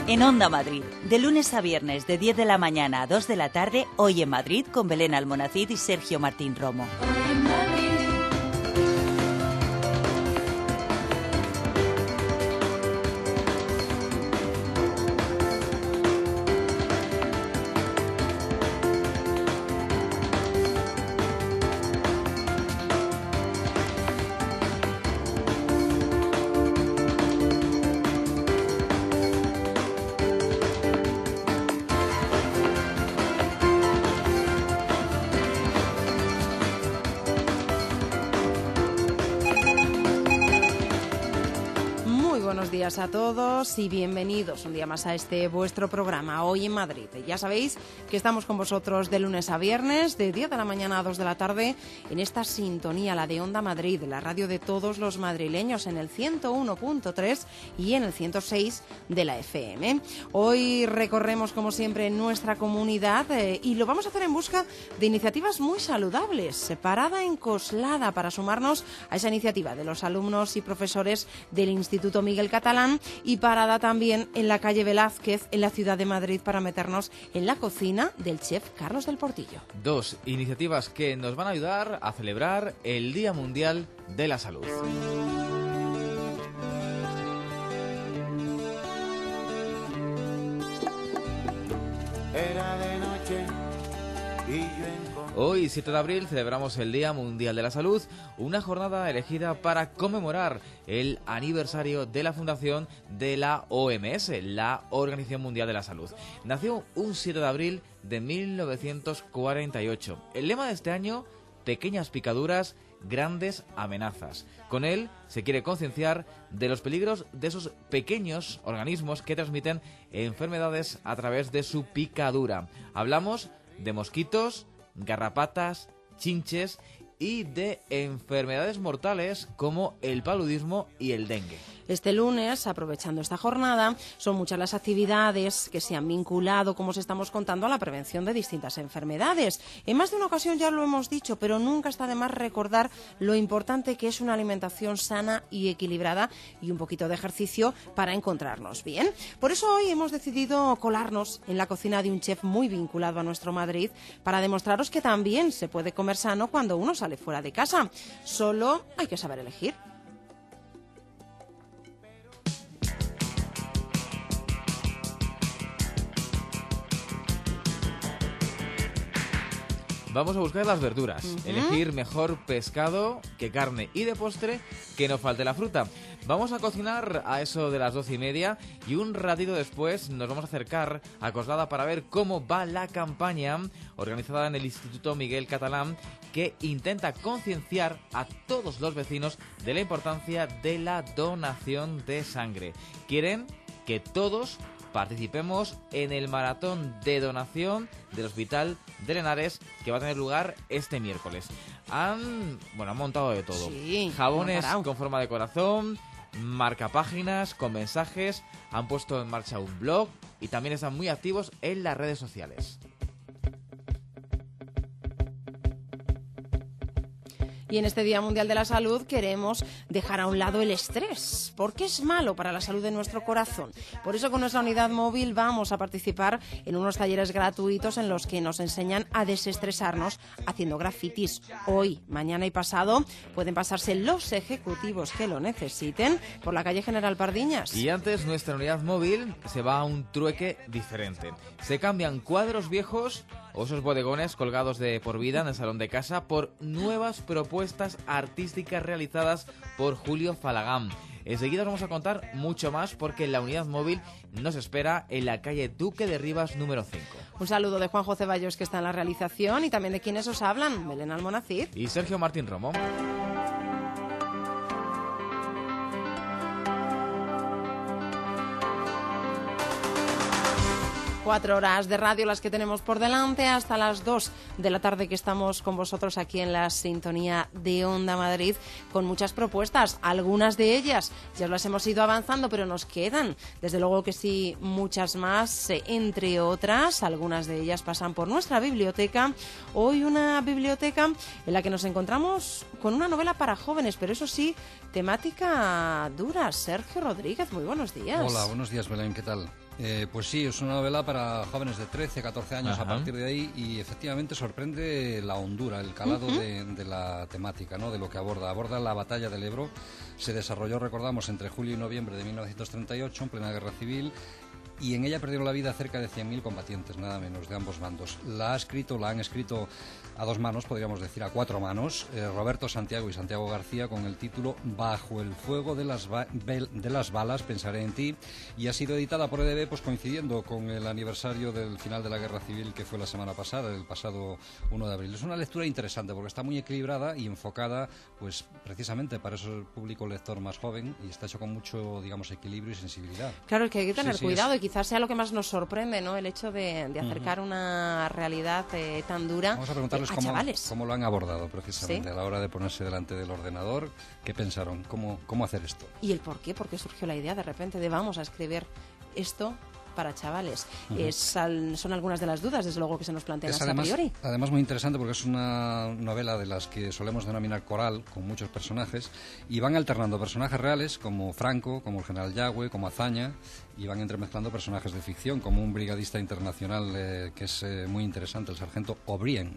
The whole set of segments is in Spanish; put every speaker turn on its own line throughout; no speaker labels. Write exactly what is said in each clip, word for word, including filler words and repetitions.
En Onda Madrid, de lunes a viernes de diez de la mañana a dos de la tarde, Hoy en Madrid con Belén Almonacid y Sergio Martín Romo. Hoy en Madrid.
A todos y bienvenidos un día más a este vuestro programa Hoy en Madrid. Ya sabéis que estamos con vosotros de lunes a viernes, de diez de la mañana a dos de la tarde, en esta sintonía, la de Onda Madrid, la radio de todos los madrileños, en el ciento uno punto tres y en el ciento seis de la F M. Hoy recorremos, como siempre, nuestra comunidad eh, y lo vamos a hacer en busca de iniciativas muy saludables. Parada en Coslada para sumarnos a esa iniciativa de los alumnos y profesores del Instituto Miguel Catalán, y parada también en la calle Velázquez, en la ciudad de Madrid, para meternos en la cocina del chef Carlos del Portillo.
Dos iniciativas que nos van a ayudar a celebrar el Día Mundial de la Salud.
Era de noche y yo en...
Hoy, siete de abril, celebramos el Día Mundial de la Salud, una jornada elegida para conmemorar el aniversario de la fundación de la O M S, la Organización Mundial de la Salud. Nació un siete de abril de mil novecientos cuarenta y ocho. El lema de este año, pequeñas picaduras, grandes amenazas. Con él se quiere concienciar de los peligros de esos pequeños organismos que transmiten enfermedades a través de su picadura. Hablamos de mosquitos, garrapatas, chinches y de enfermedades mortales como el paludismo y el dengue.
Este lunes, aprovechando esta jornada, son muchas las actividades que se han vinculado, como os estamos contando, a la prevención de distintas enfermedades. En más de una ocasión ya lo hemos dicho, pero nunca está de más recordar lo importante que es una alimentación sana y equilibrada y un poquito de ejercicio para encontrarnos bien. Por eso hoy hemos decidido colarnos en la cocina de un chef muy vinculado a nuestro Madrid para demostraros que también se puede comer sano cuando uno sale fuera de casa. Solo hay que saber elegir.
Vamos a buscar las verduras,
uh-huh.
elegir mejor pescado que carne y de postre que no falte la fruta. Vamos a cocinar a eso de las doce y media y un ratito después nos vamos a acercar a Coslada para ver cómo va la campaña organizada en el Instituto Miguel Catalán, que intenta concienciar a todos los vecinos de la importancia de la donación de sangre. Quieren que todos participemos en el maratón de donación del Hospital de Henares, que va a tener lugar este miércoles. Han, bueno, han montado de todo.
Sí,
jabones con forma de corazón, marcapáginas con mensajes, han puesto en marcha un blog y también están muy activos en las redes sociales.
Y en este Día Mundial de la Salud queremos dejar a un lado el estrés, porque es malo para la salud de nuestro corazón. Por eso con nuestra unidad móvil vamos a participar en unos talleres gratuitos en los que nos enseñan a desestresarnos haciendo grafitis. Hoy, mañana y pasado pueden pasarse los ejecutivos que lo necesiten por la calle General Pardiñas.
Y antes nuestra unidad móvil se va a un trueque diferente. Se cambian cuadros viejos o esos bodegones colgados de por vida en el salón de casa por nuevas propuestas artísticas realizadas por Julio Falagán. Enseguida os vamos a contar mucho más porque la unidad móvil nos espera en la calle Duque de Rivas número cinco.
Un saludo de Juanjo Ceballos, que está en la realización, y también de quienes os hablan, Belén Almonacid
y Sergio Martín Romo.
Cuatro horas de radio las que tenemos por delante hasta las dos de la tarde, que estamos con vosotros aquí en la sintonía de Onda Madrid con muchas propuestas. Algunas de ellas ya las hemos ido avanzando, pero nos quedan, desde luego que sí, muchas más, entre otras. Algunas de ellas pasan por nuestra biblioteca. Hoy una biblioteca en la que nos encontramos con una novela para jóvenes, pero eso sí, temática dura. Sergio Rodríguez, muy buenos días.
Hola, buenos días, Belén, ¿qué tal? Eh, pues sí, es una novela para jóvenes de trece, catorce años. Ajá. A partir de ahí, y efectivamente sorprende la hondura, el calado uh-huh. de, de la temática, ¿no? De lo que aborda. Aborda la batalla del Ebro. Se desarrolló, recordamos, entre julio y noviembre de mil novecientos treinta y ocho, en plena guerra civil, y en ella perdieron la vida cerca de cien mil combatientes, nada menos, de ambos bandos. La ha escrito, la han escrito a dos manos, podríamos decir a cuatro manos, eh, Roberto Santiago y Santiago García, con el título Bajo el fuego de las, ba- de las balas, pensaré en ti, y ha sido editada por E D B, pues coincidiendo con el aniversario del final de la Guerra Civil, que fue la semana pasada, el pasado uno de abril. Es una lectura interesante porque está muy equilibrada y enfocada, pues precisamente para eso el público lector más joven, y está hecho con mucho, digamos, equilibrio y sensibilidad.
Claro, es que hay que tener
sí, sí,
cuidado,
es...
y quizás sea lo que más nos sorprende, ¿no? El hecho de, de acercar uh-huh. una realidad eh, tan dura.
Vamos a preguntarles
a
cómo,
chavales.
cómo lo han abordado precisamente,
¿sí?
A la hora de ponerse delante del ordenador. ¿Qué pensaron? ¿Cómo, cómo hacer esto?
¿Y el por qué? ¿Por qué surgió la idea de repente de vamos a escribir esto para chavales? Uh-huh. Es al, son algunas de las dudas, desde luego, que se nos plantean
es
hasta
además,
a priori.
Además muy interesante porque es una novela de las que solemos denominar coral, con muchos personajes, y van alternando personajes reales como Franco, como el general Yagüe, como Azaña, y van entremezclando personajes de ficción, como un brigadista internacional eh, que es eh, muy interesante, el sargento O'Brien.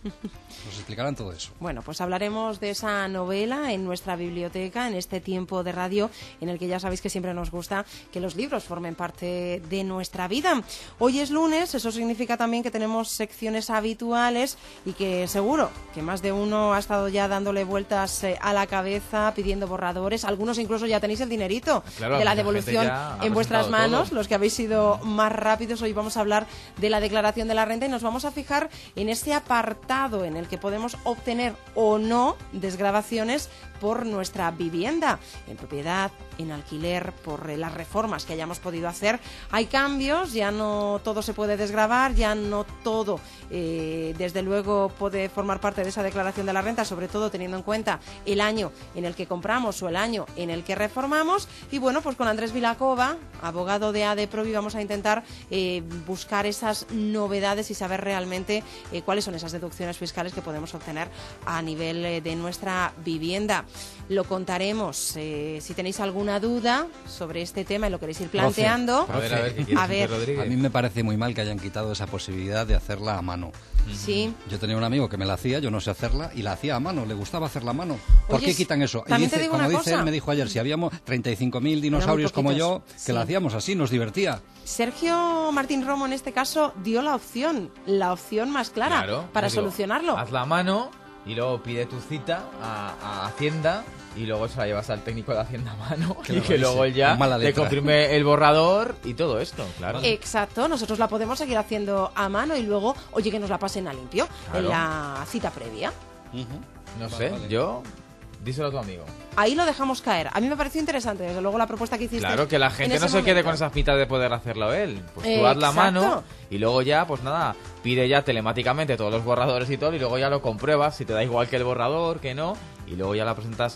Nos explicarán todo eso.
Bueno, pues hablaremos de esa novela en nuestra biblioteca, en este tiempo de radio en el que ya sabéis que siempre nos gusta que los libros formen parte de nuestra vida. Hoy es lunes, eso significa también que tenemos secciones habituales y que seguro que más de uno ha estado ya dándole vueltas eh, a la cabeza, pidiendo borradores. Algunos incluso ya tenéis el dinerito
claro,
de la devolución en vuestras manos,
todo.
Los que habéis sido más rápidos. Hoy vamos a hablar de la declaración de la renta y nos vamos a fijar en ese apartado en el que podemos obtener o no desgravaciones por nuestra vivienda, en propiedad, en alquiler, por eh, las reformas que hayamos podido hacer. Hay cambios, ya no todo se puede desgravar, ya no todo, eh, desde luego, puede formar parte de esa declaración de la renta, sobre todo teniendo en cuenta el año en el que compramos o el año en el que reformamos. Y bueno, pues con Andrés Vilacova, abogado de ADEPROVI, vamos a intentar eh, buscar esas novedades y saber realmente eh, cuáles son esas deducciones fiscales que podemos obtener a nivel eh, de nuestra vivienda. Lo contaremos. Eh, si tenéis alguna duda sobre este tema y lo queréis ir planteando,
Profe, a ver, a ver, ¿qué quieres,
a ver.
Rodríguez?
A mí me parece muy mal que hayan quitado esa posibilidad de hacerla a mano.
Sí.
Yo tenía un amigo que me la hacía, yo no sé hacerla, y la hacía a mano, le gustaba hacerla a mano. ¿Por
Oye,
qué quitan eso? Y dice, como dice cosa. él, me dijo ayer, si habíamos treinta y cinco mil dinosaurios como yo, que sí. la hacíamos así, nos divertía.
Sergio Martín Romo, en este caso, dio la opción, la opción más clara
claro,
para
digo,
solucionarlo.
Hazla a mano y luego pide tu cita a, a Hacienda y luego se la llevas al técnico de Hacienda a mano que y que luego él ya te confirme el borrador y todo esto, claro.
Exacto, nosotros la podemos seguir haciendo a mano y luego, oye, que nos la pasen a limpio claro. en la cita previa.
Uh-huh. No sé, vale. yo... Díselo a tu amigo.
Ahí lo dejamos caer. A mí me pareció interesante, desde luego, la propuesta que hiciste.
Claro, que la gente no se momento. quede con esa pita de poder hacerlo él. Pues tú
eh,
haz la mano y luego ya, pues nada, pide ya telemáticamente todos los borradores y todo y luego ya lo compruebas si te da igual que el borrador, que no, y luego ya la presentas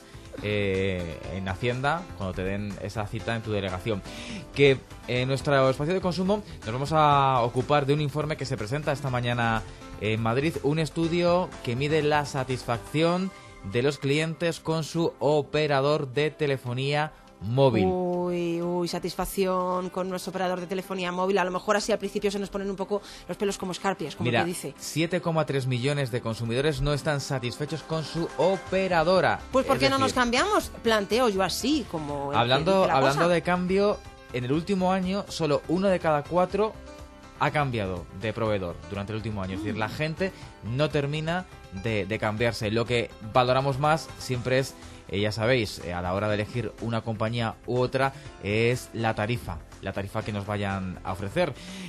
eh, en Hacienda cuando te den esa cita en tu delegación. Que en nuestro espacio de consumo nos vamos a ocupar de un informe que se presenta esta mañana en Madrid, un estudio que mide la satisfacción de los clientes con su operador de telefonía móvil.
Uy, uy, satisfacción con nuestro operador de telefonía móvil. A lo mejor así al principio se nos ponen un poco los pelos como escarpias, como
Mira,
que dice.
siete coma tres millones de consumidores no están satisfechos con su operadora.
Pues ¿por qué
es
no
decir,
nos cambiamos? Planteo yo así, como el
hablando,
que dice la
hablando
cosa.
de cambio, en el último año solo uno de cada cuatro ha cambiado de proveedor durante el último año. Es decir, la gente no termina de, de cambiarse. Lo que valoramos más siempre es, eh, ya sabéis, eh, a la hora de elegir una compañía u otra, es la tarifa, la tarifa que nos vayan a ofrecer.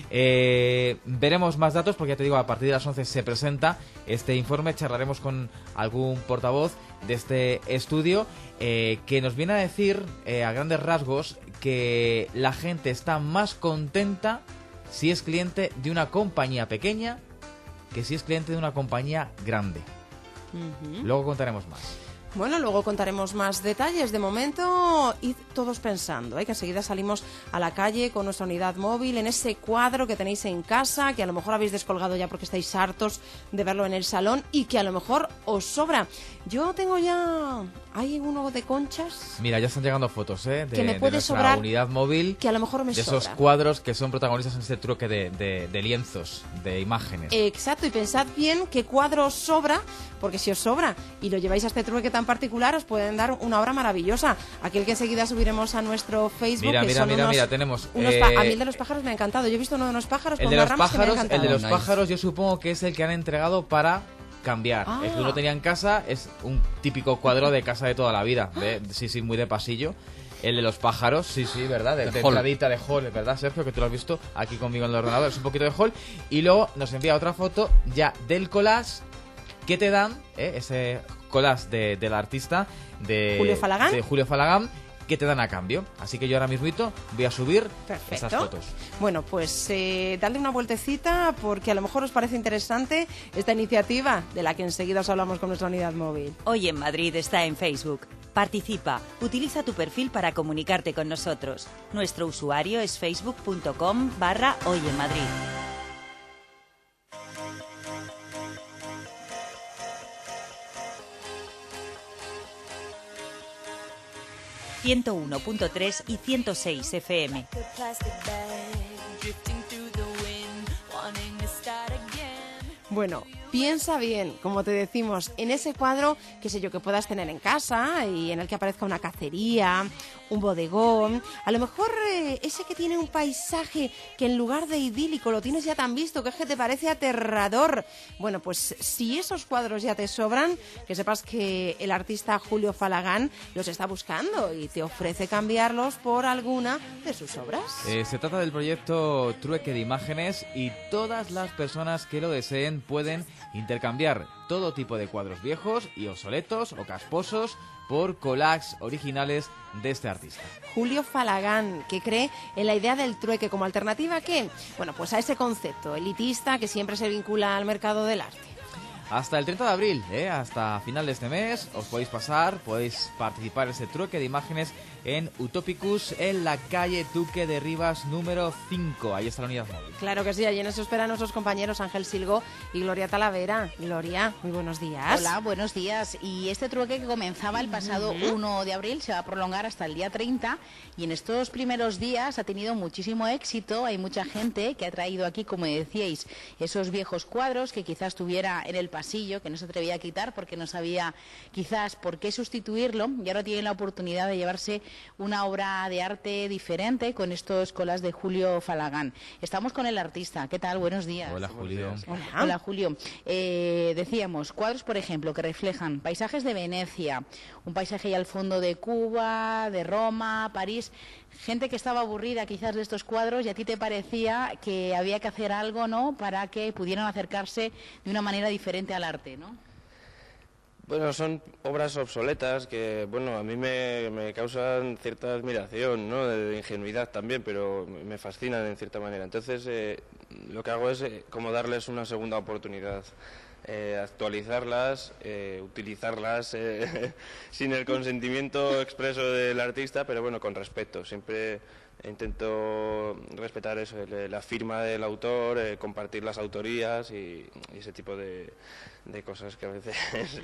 Eh, veremos más datos porque ya te digo, a partir de las once se presenta este informe, charlaremos con algún portavoz de este estudio eh, que nos viene a decir eh, a grandes rasgos que la gente está más contenta si es cliente de una compañía pequeña que si es cliente de una compañía grande. Uh-huh. Luego contaremos más.
Bueno, luego contaremos más detalles. De momento, id todos pensando, ¿eh? que enseguida salimos a la calle con nuestra unidad móvil, en ese cuadro que tenéis en casa, que a lo mejor habéis descolgado ya porque estáis hartos de verlo en el salón y que a lo mejor os sobra. Yo tengo ya hay uno de conchas.
Mira, ya están llegando fotos, ¿eh? De,
que me
de
puede
nuestra
sobrar,
unidad móvil.
Que a lo mejor me
de
sobra.
esos cuadros que son protagonistas en este trueque de, de, de lienzos, de imágenes.
Exacto, y pensad bien qué cuadro os sobra, porque si os sobra y lo lleváis a este trueque tan particular, os pueden dar una obra maravillosa. Aquel que enseguida subiremos a nuestro Facebook.
Mira,
que
mira,
son
mira,
unos,
mira, tenemos...
unos
eh,
pa- a mí el de los pájaros me ha encantado. Yo he visto uno de los pájaros
el
con
de
unas
los
ramas que me ha
pájaros, el
encantado.
de los
Nice.
pájaros yo supongo que es el que han entregado para cambiar.
Ah.
El que uno tenía en casa es un típico cuadro de casa de toda la vida. ¿Ve? Sí, sí, muy de pasillo. El de los pájaros, sí, sí, ¿verdad? De,
De
de
hall.
entradita de hall, ¿verdad, Sergio? Que tú lo has visto aquí conmigo en el ordenador. Es un poquito de hall. Y luego nos envía otra foto ya del collage que te dan, ¿eh? Ese collage de, del artista de
Julio Falagán.
de Julio Falagán, que te dan a cambio. Así que yo ahora mismito voy a subir
Perfecto.
esas fotos.
Bueno, pues eh, dadle una vueltecita porque a lo mejor os parece interesante esta iniciativa de la que enseguida os hablamos con nuestra unidad móvil.
Hoy en Madrid está en Facebook. Participa. Utiliza tu perfil para comunicarte con nosotros. Nuestro usuario es facebook.com barra Hoy en Madrid. ciento uno punto tres y ciento seis F M.
Bueno, piensa bien, como te decimos, en ese cuadro, qué sé yo, que puedas tener en casa y en el que aparezca una cacería, un bodegón, a lo mejor eh, ese que tiene un paisaje que en lugar de idílico lo tienes ya tan visto que es que te parece aterrador. Bueno, pues si esos cuadros ya te sobran, que sepas que el artista Julio Falagán los está buscando y te ofrece cambiarlos por alguna de sus obras.
Eh, se trata del proyecto Trueque de Imágenes y todas las personas que lo deseen pueden intercambiar todo tipo de cuadros viejos y obsoletos o casposos por collages originales de este artista.
Julio Falagán, que cree en la idea del trueque como alternativa, ¿qué? Bueno, pues a ese concepto elitista que siempre se vincula al mercado del arte.
Hasta el treinta de abril, ¿eh? Hasta final de este mes, os podéis pasar, podéis participar en ese trueque de imágenes en Utopicus, en la calle Duque de Rivas número cinco. Ahí está la unidad móvil.
Claro que sí, allí en eso esperan nuestros compañeros Ángel Silgo y Gloria Talavera. Gloria, muy buenos días.
Hola, buenos días. Y este trueque que comenzaba el pasado uno de abril se va a prolongar hasta el día treinta y en estos primeros días ha tenido muchísimo éxito. Hay mucha gente que ha traído aquí, como decíais, esos viejos cuadros que quizás tuviera en el pasillo, que no se atrevía a quitar porque no sabía quizás por qué sustituirlo, y ahora tienen la oportunidad de llevarse una obra de arte diferente con estos colas de Julio Falagán. Estamos con el artista. ¿Qué tal? Buenos días.
Hola, Julio.
Hola.
Hola, Julio. Eh, decíamos, cuadros, por ejemplo, que reflejan paisajes de Venecia, un paisaje ahí al fondo de Cuba, de Roma, París. Gente que estaba aburrida quizás de estos cuadros y a ti te parecía que había que hacer algo, ¿no?, para que pudieran acercarse de una manera diferente al arte, ¿no?
Bueno, son obras obsoletas que, bueno, a mí me, me causan cierta admiración, ¿no?, de, de ingenuidad también, pero me fascinan en cierta manera. Entonces, eh, lo que hago es eh, como darles una segunda oportunidad, eh, actualizarlas, eh, utilizarlas eh, sin el consentimiento expreso del artista, pero bueno, con respeto. Siempre intento respetar eso, el- la firma del autor, eh, compartir las autorías y, y ese tipo de, de cosas que a veces...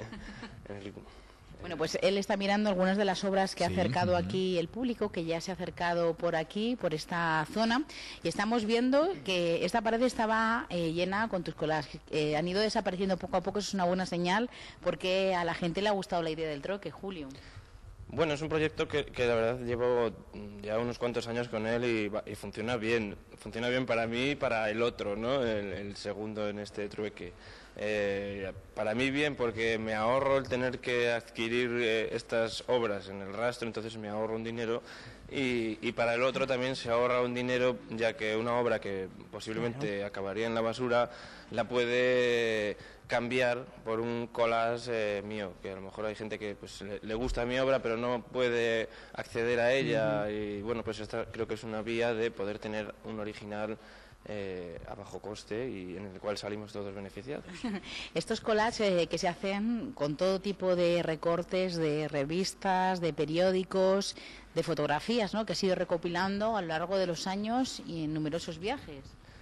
en el-
Bueno, pues él está mirando algunas de las obras que ha
Sí,
acercado
ujú.
aquí el público, que ya se ha acercado por aquí, por esta zona, y estamos viendo que esta pared estaba eh, llena con tus collages. Eh, han ido desapareciendo poco a poco, eso es una buena señal, porque a la gente le ha gustado la idea del troque, Julio.
Bueno, es un proyecto que, que la verdad llevo ya unos cuantos años con él y, va- y funciona bien. Funciona bien para mí y para el otro, ¿no?, el, el segundo en este trueque. Eh, para mí bien porque me ahorro el tener que adquirir eh, estas obras en el rastro, entonces me ahorro un dinero. Y, y para el otro también se ahorra un dinero, ya que una obra que posiblemente acabaría en la basura la puede cambiar por un collage eh, mío, que a lo mejor hay gente que pues le, le gusta mi obra pero no puede acceder a ella. Y bueno, pues esta creo que es una vía de poder tener un original eh, a bajo coste y en el cual salimos todos beneficiados.
Estos collages eh, que se hacen con todo tipo de recortes de revistas, de periódicos, de fotografías, ¿no?, que has ido recopilando a lo largo de los años y en numerosos viajes.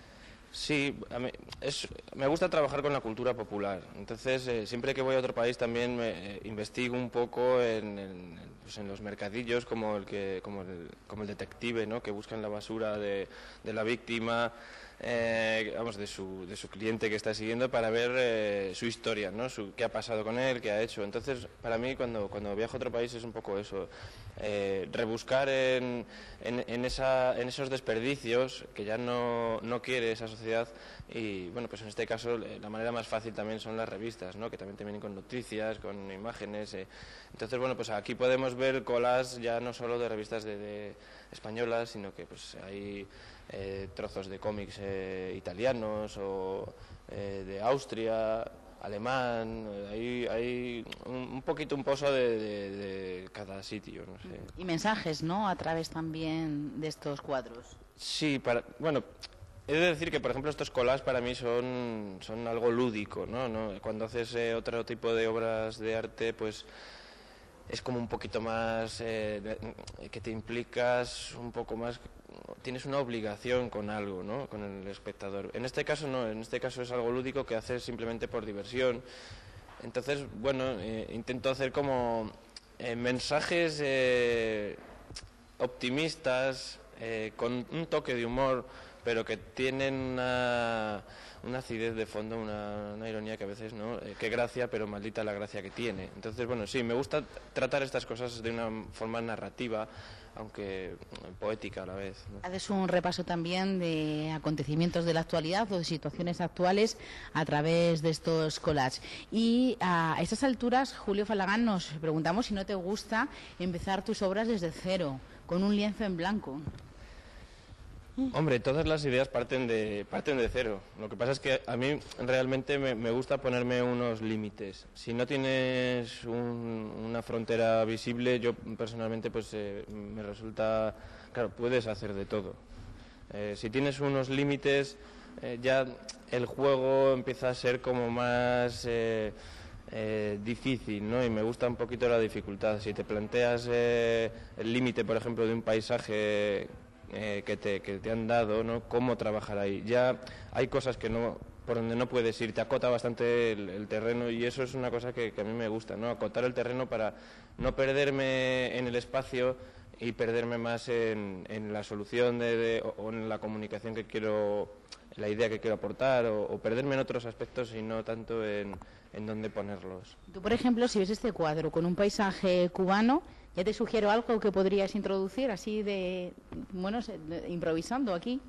Sí, a mí es, me gusta trabajar con la cultura popular. Entonces, eh, siempre que voy a otro país también me eh, investigo un poco en, en, pues en los mercadillos, como el que, como el, como el detective, ¿no? Que busca en la basura de, de la víctima, eh, vamos, de su, de su cliente que está siguiendo, para ver eh, su historia, ¿no? Su, qué ha pasado con él, qué ha hecho. Entonces, para mí, cuando, cuando viajo a otro país es un poco eso, eh, rebuscar en, en, en, esa, en esos desperdicios que ya no, no quiere esa sociedad. Y bueno, pues en este caso la manera más fácil también son las revistas, ¿no? Que también te vienen con noticias, con imágenes. Eh. Entonces, bueno, pues aquí podemos ver colas ya no solo de revistas de, de españolas, sino que pues hay eh, trozos de cómics eh, italianos o eh, de Austria, alemán. Hay, hay un, un poquito un pozo de, de, de cada sitio, no sé.
Y mensajes, ¿no? A través también de estos cuadros.
Sí, para, bueno... He de decir que, por ejemplo, estos collages para mí son, son algo lúdico, ¿no? ¿no? Cuando haces eh, otro tipo de obras de arte, pues es como un poquito más, eh, que te implicas un poco más, tienes una obligación con algo, ¿no? Con el espectador. En este caso no, en este caso es algo lúdico que haces simplemente por diversión. Entonces, bueno, eh, intento hacer como eh, mensajes eh, optimistas, eh, con un toque de humor, pero que tienen una, una acidez de fondo, una, una ironía que a veces, ¿no? Eh, qué gracia, pero maldita la gracia que tiene. Entonces, bueno, sí, me gusta tratar estas cosas de una forma narrativa, aunque poética a la vez, ¿no?
Haces un repaso también de acontecimientos de la actualidad o de situaciones actuales a través de estos collages. Y a estas alturas, Julio Falagán, nos preguntamos si no te gusta empezar tus obras desde cero, con un lienzo en blanco.
Hombre, todas las ideas parten de parten de cero. Lo que pasa es que a mí realmente me, me gusta ponerme unos límites. Si no tienes un, una frontera visible, yo personalmente pues eh, me resulta... Claro, puedes hacer de todo. Eh, si tienes unos límites, eh, ya el juego empieza a ser como más... Eh, Eh, difícil, ¿no? Y me gusta un poquito la dificultad. Si te planteas eh, el límite, por ejemplo, de un paisaje eh, que, te, que te han dado, ¿no? Cómo trabajar ahí. Ya hay cosas que no, por donde no puedes ir, te acota bastante el, el terreno, y eso es una cosa que, que a mí me gusta, ¿no? Acotar el terreno para no perderme en el espacio y perderme más en, en la solución de, de, o en la comunicación que quiero, la idea que quiero aportar, o, o perderme en otros aspectos y no tanto en, en dónde ponerlos.
Tú, por ejemplo, si ves este cuadro con un paisaje cubano, ya te sugiero algo que podrías introducir así de, bueno, de, improvisando aquí.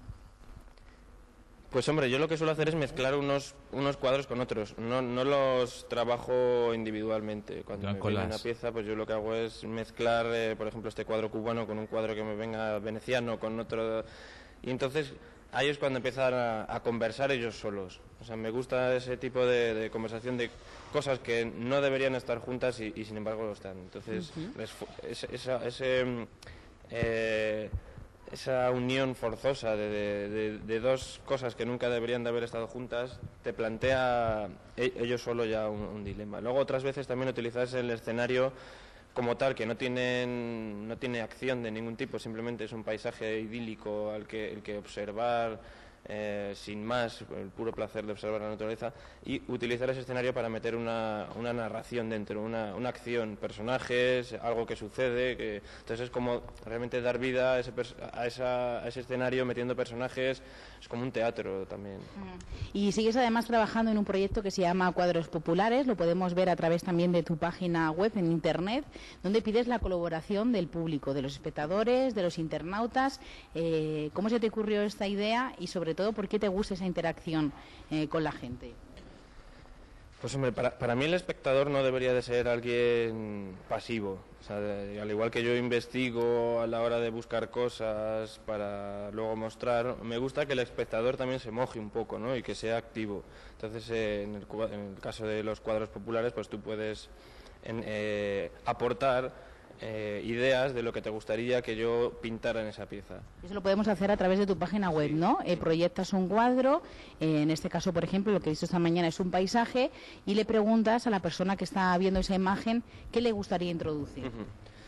Pues hombre, yo lo que suelo hacer es mezclar unos unos cuadros con otros, no, no los trabajo individualmente. Cuando me viene una pieza, pues yo lo que hago es mezclar, eh, por ejemplo, este cuadro cubano con un cuadro que me venga veneciano, con otro... Y entonces ahí es cuando empiezan a, a conversar ellos solos. O sea, me gusta ese tipo de, de conversación de cosas que no deberían estar juntas y, y sin embargo lo están. Entonces, uh-huh. les, ese... esa, ese eh, esa unión forzosa de, de, de, de dos cosas que nunca deberían de haber estado juntas te plantea ellos solo ya un, un dilema. Luego otras veces también utilizas el escenario como tal, que no tienen no tiene acción de ningún tipo, simplemente es un paisaje idílico al que el que observar eh, sin más, el puro placer de observar la naturaleza, y utilizar ese escenario para meter una, una narración dentro, una, una acción, personajes, algo que sucede, que entonces es como realmente dar vida a ese, a, esa, a ese escenario metiendo personajes, es como un teatro también.
Y sigues además trabajando en un proyecto que se llama Cuadros Populares, lo podemos ver a través también de tu página web en internet, donde pides la colaboración del público, de los espectadores, de los internautas. Eh, ¿Cómo se te ocurrió esta idea y sobre todo por qué te gusta esa interacción eh, con la gente?
Pues hombre, para, para mí el espectador no debería de ser alguien pasivo. O sea, de, al igual que yo investigo a la hora de buscar cosas para luego mostrar, me gusta que el espectador también se moje un poco, ¿no? Y que sea activo. Entonces, eh, en, el, en el caso de los cuadros populares, pues tú puedes en, eh, aportar Eh, ideas de lo que te gustaría que yo pintara en esa pieza.
Eso lo podemos hacer a través de tu página web, ¿no? Eh, proyectas un cuadro, eh, en este caso, por ejemplo, lo que he visto esta mañana es un paisaje, y le preguntas a la persona que está viendo esa imagen qué le gustaría introducir.
Uh-huh.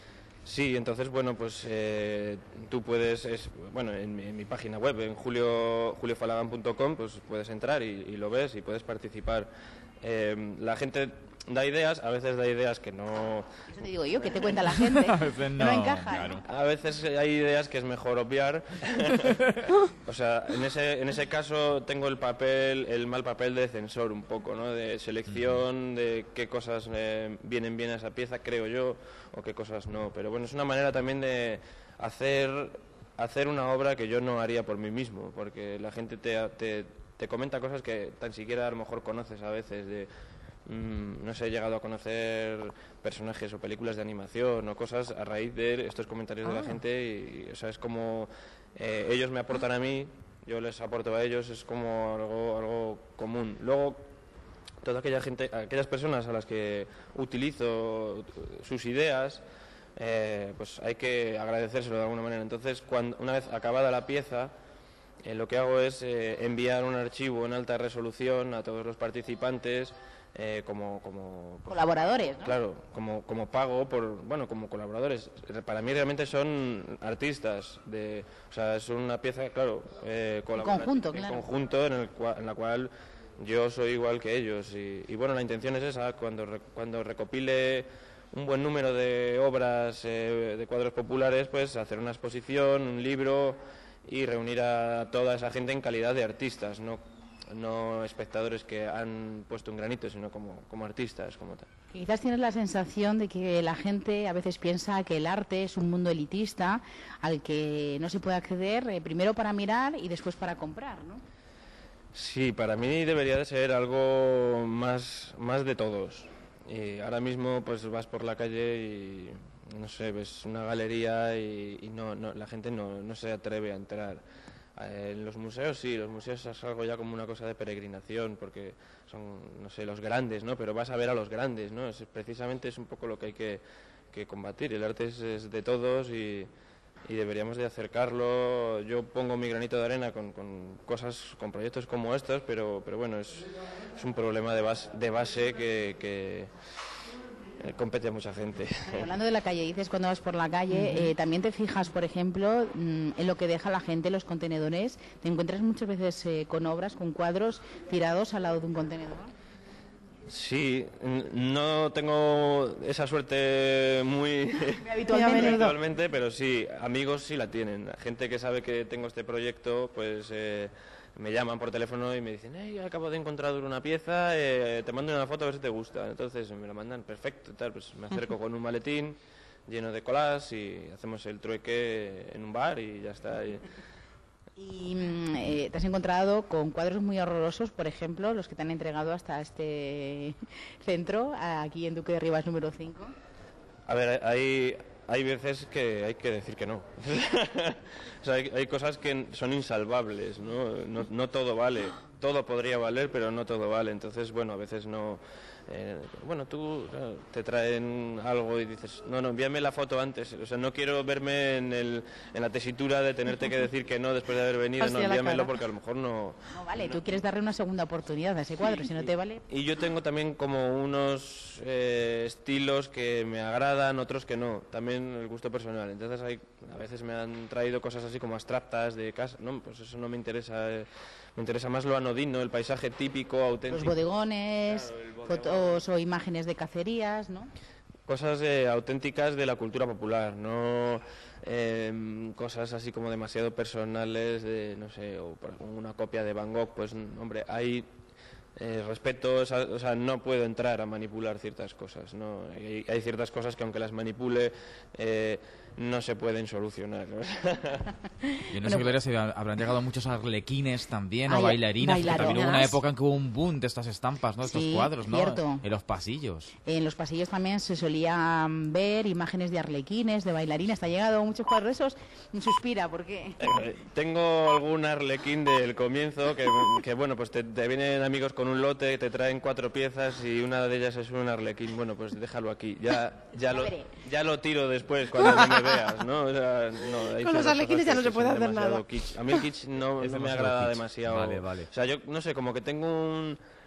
Sí, entonces, bueno, pues eh, tú puedes, es, bueno, en mi, en mi página web, en julio julio falagan punto com, pues puedes entrar y, y lo ves y puedes participar. Eh, la gente da ideas, a veces da ideas que no...
Eso te digo yo, que te cuenta la gente.
A veces no,
no encaja.
claro.
A veces hay ideas que es mejor obviar. O sea, en ese, en ese caso tengo el papel, el mal papel de censor un poco, ¿no? De selección, de qué cosas eh, vienen bien a esa pieza, creo yo, o qué cosas no. Pero bueno, es una manera también de hacer, hacer una obra que yo no haría por mí mismo, porque la gente te, te, te comenta cosas que tan siquiera a lo mejor conoces a veces, de... Mm, no sé, he llegado a conocer personajes o películas de animación o cosas a raíz de estos comentarios ah. de la gente y, y, o sea, es como eh, ellos me aportan a mí, yo les aporto a ellos, es como algo, algo común. Luego, toda aquella gente, aquellas personas a las que utilizo sus ideas, eh, pues hay que agradecérselo de alguna manera. Entonces, cuando, una vez acabada la pieza, eh, lo que hago es eh, enviar un archivo en alta resolución a todos los participantes. Eh, como, como pues,
colaboradores, ¿no?
Claro, como, como pago por, bueno, como colaboradores. Para mí realmente son artistas, de, o sea, es una pieza, claro, eh,
conjunto,
en
claro.
conjunto en, el cual, en la cual yo soy igual que ellos y, y bueno, la intención es esa, cuando cuando recopile un buen número de obras eh, de cuadros populares, pues hacer una exposición, un libro y reunir a toda esa gente en calidad de artistas, no no espectadores que han puesto un granito, sino como, como artistas, como tal.
Quizás tienes la sensación de que la gente a veces piensa que el arte es un mundo elitista al que no se puede acceder eh, primero para mirar y después para comprar, ¿no?
Sí, para mí debería de ser algo más, más de todos. Y ahora mismo pues vas por la calle y, no sé, ves una galería y, y no, no, la gente no, no se atreve a entrar. En los museos sí, los museos es algo ya como una cosa de peregrinación, porque son, no sé, los grandes, ¿no? Pero vas a ver a los grandes, ¿no? Es, precisamente es un poco lo que hay que, que combatir. El arte es, es de todos y, y deberíamos de acercarlo. Yo pongo mi granito de arena con, con cosas, con proyectos como estos, pero, pero bueno, es, es un problema de base, de base que... que compete a mucha gente.
Hablando de la calle, dices cuando vas por la calle, uh-huh. eh, también te fijas, por ejemplo, en lo que deja la gente, los contenedores. ¿Te encuentras muchas veces eh, con obras, con cuadros tirados al lado de un contenedor?
Sí, no tengo esa suerte muy
habitualmente,
habitualmente, pero sí, amigos sí la tienen. Gente que sabe que tengo este proyecto, pues... Eh, me llaman por teléfono y me dicen, hey, acabo de encontrar una pieza, eh, te mando una foto a ver si te gusta. Entonces me la mandan, perfecto, tal, pues me acerco con un maletín lleno de colas y hacemos el trueque en un bar y ya está. Y,
y eh, te has encontrado con cuadros muy horrorosos, por ejemplo, los que te han entregado hasta este centro, aquí en Duque de Rivas número cinco.
A ver, hay... Hay veces que hay que decir que no. O sea, hay, hay cosas que son insalvables, ¿no? No, no todo vale. Todo podría valer, pero no todo vale. Entonces, bueno, a veces no... Eh, bueno, tú claro, te traen algo y dices, no, no, envíame la foto antes. O sea, no quiero verme en, el, en la tesitura de tenerte que decir que no después de haber venido. Hostia, no, envíamelo porque a lo mejor no...
No vale, tú quieres darle una segunda oportunidad a ese cuadro, si no te vale...
Y yo tengo también como unos eh, estilos que me agradan, otros que no. También el gusto personal. Entonces hay, a veces me han traído cosas así como abstractas de casa. No, pues eso no me interesa... Eh, Me interesa más lo anodino, el paisaje típico, auténtico.
Los bodegones, claro, bodegón. Fotos o imágenes de cacerías, ¿no?
Cosas eh, auténticas de la cultura popular, no eh, cosas así como demasiado personales, de, no sé, o una copia de Van Gogh, pues, hombre, hay eh, respeto, o sea, no puedo entrar a manipular ciertas cosas, ¿no? Hay, hay ciertas cosas que aunque las manipule... Eh, no se pueden solucionar, ¿no?
Yo no sé, Gloria, si habrán llegado muchos arlequines también, ay, o bailarinas, porque también hubo una época en que hubo un boom de estas estampas, ¿no? De estos
sí,
cuadros, ¿no?
Cierto.
En los pasillos.
En los pasillos también se solían ver imágenes de arlequines, de bailarinas. ¿Te ha llegado muchos cuadros esos? Suspira, ¿por qué?
Eh, tengo algún arlequín del comienzo que, que bueno, pues te, te vienen amigos con un lote, te traen cuatro piezas y una de ellas es un arlequín. Bueno, pues déjalo aquí. Ya, ya, lo, ya lo tiro después cuando me veas, ¿no? O sea, no,
con los arlequines ya no se puede hacer nada.
Kitsch. A mí el kitsch no, no me agrada kitsch. demasiado.
Vale, vale.
O sea, yo no sé, como que tengo un,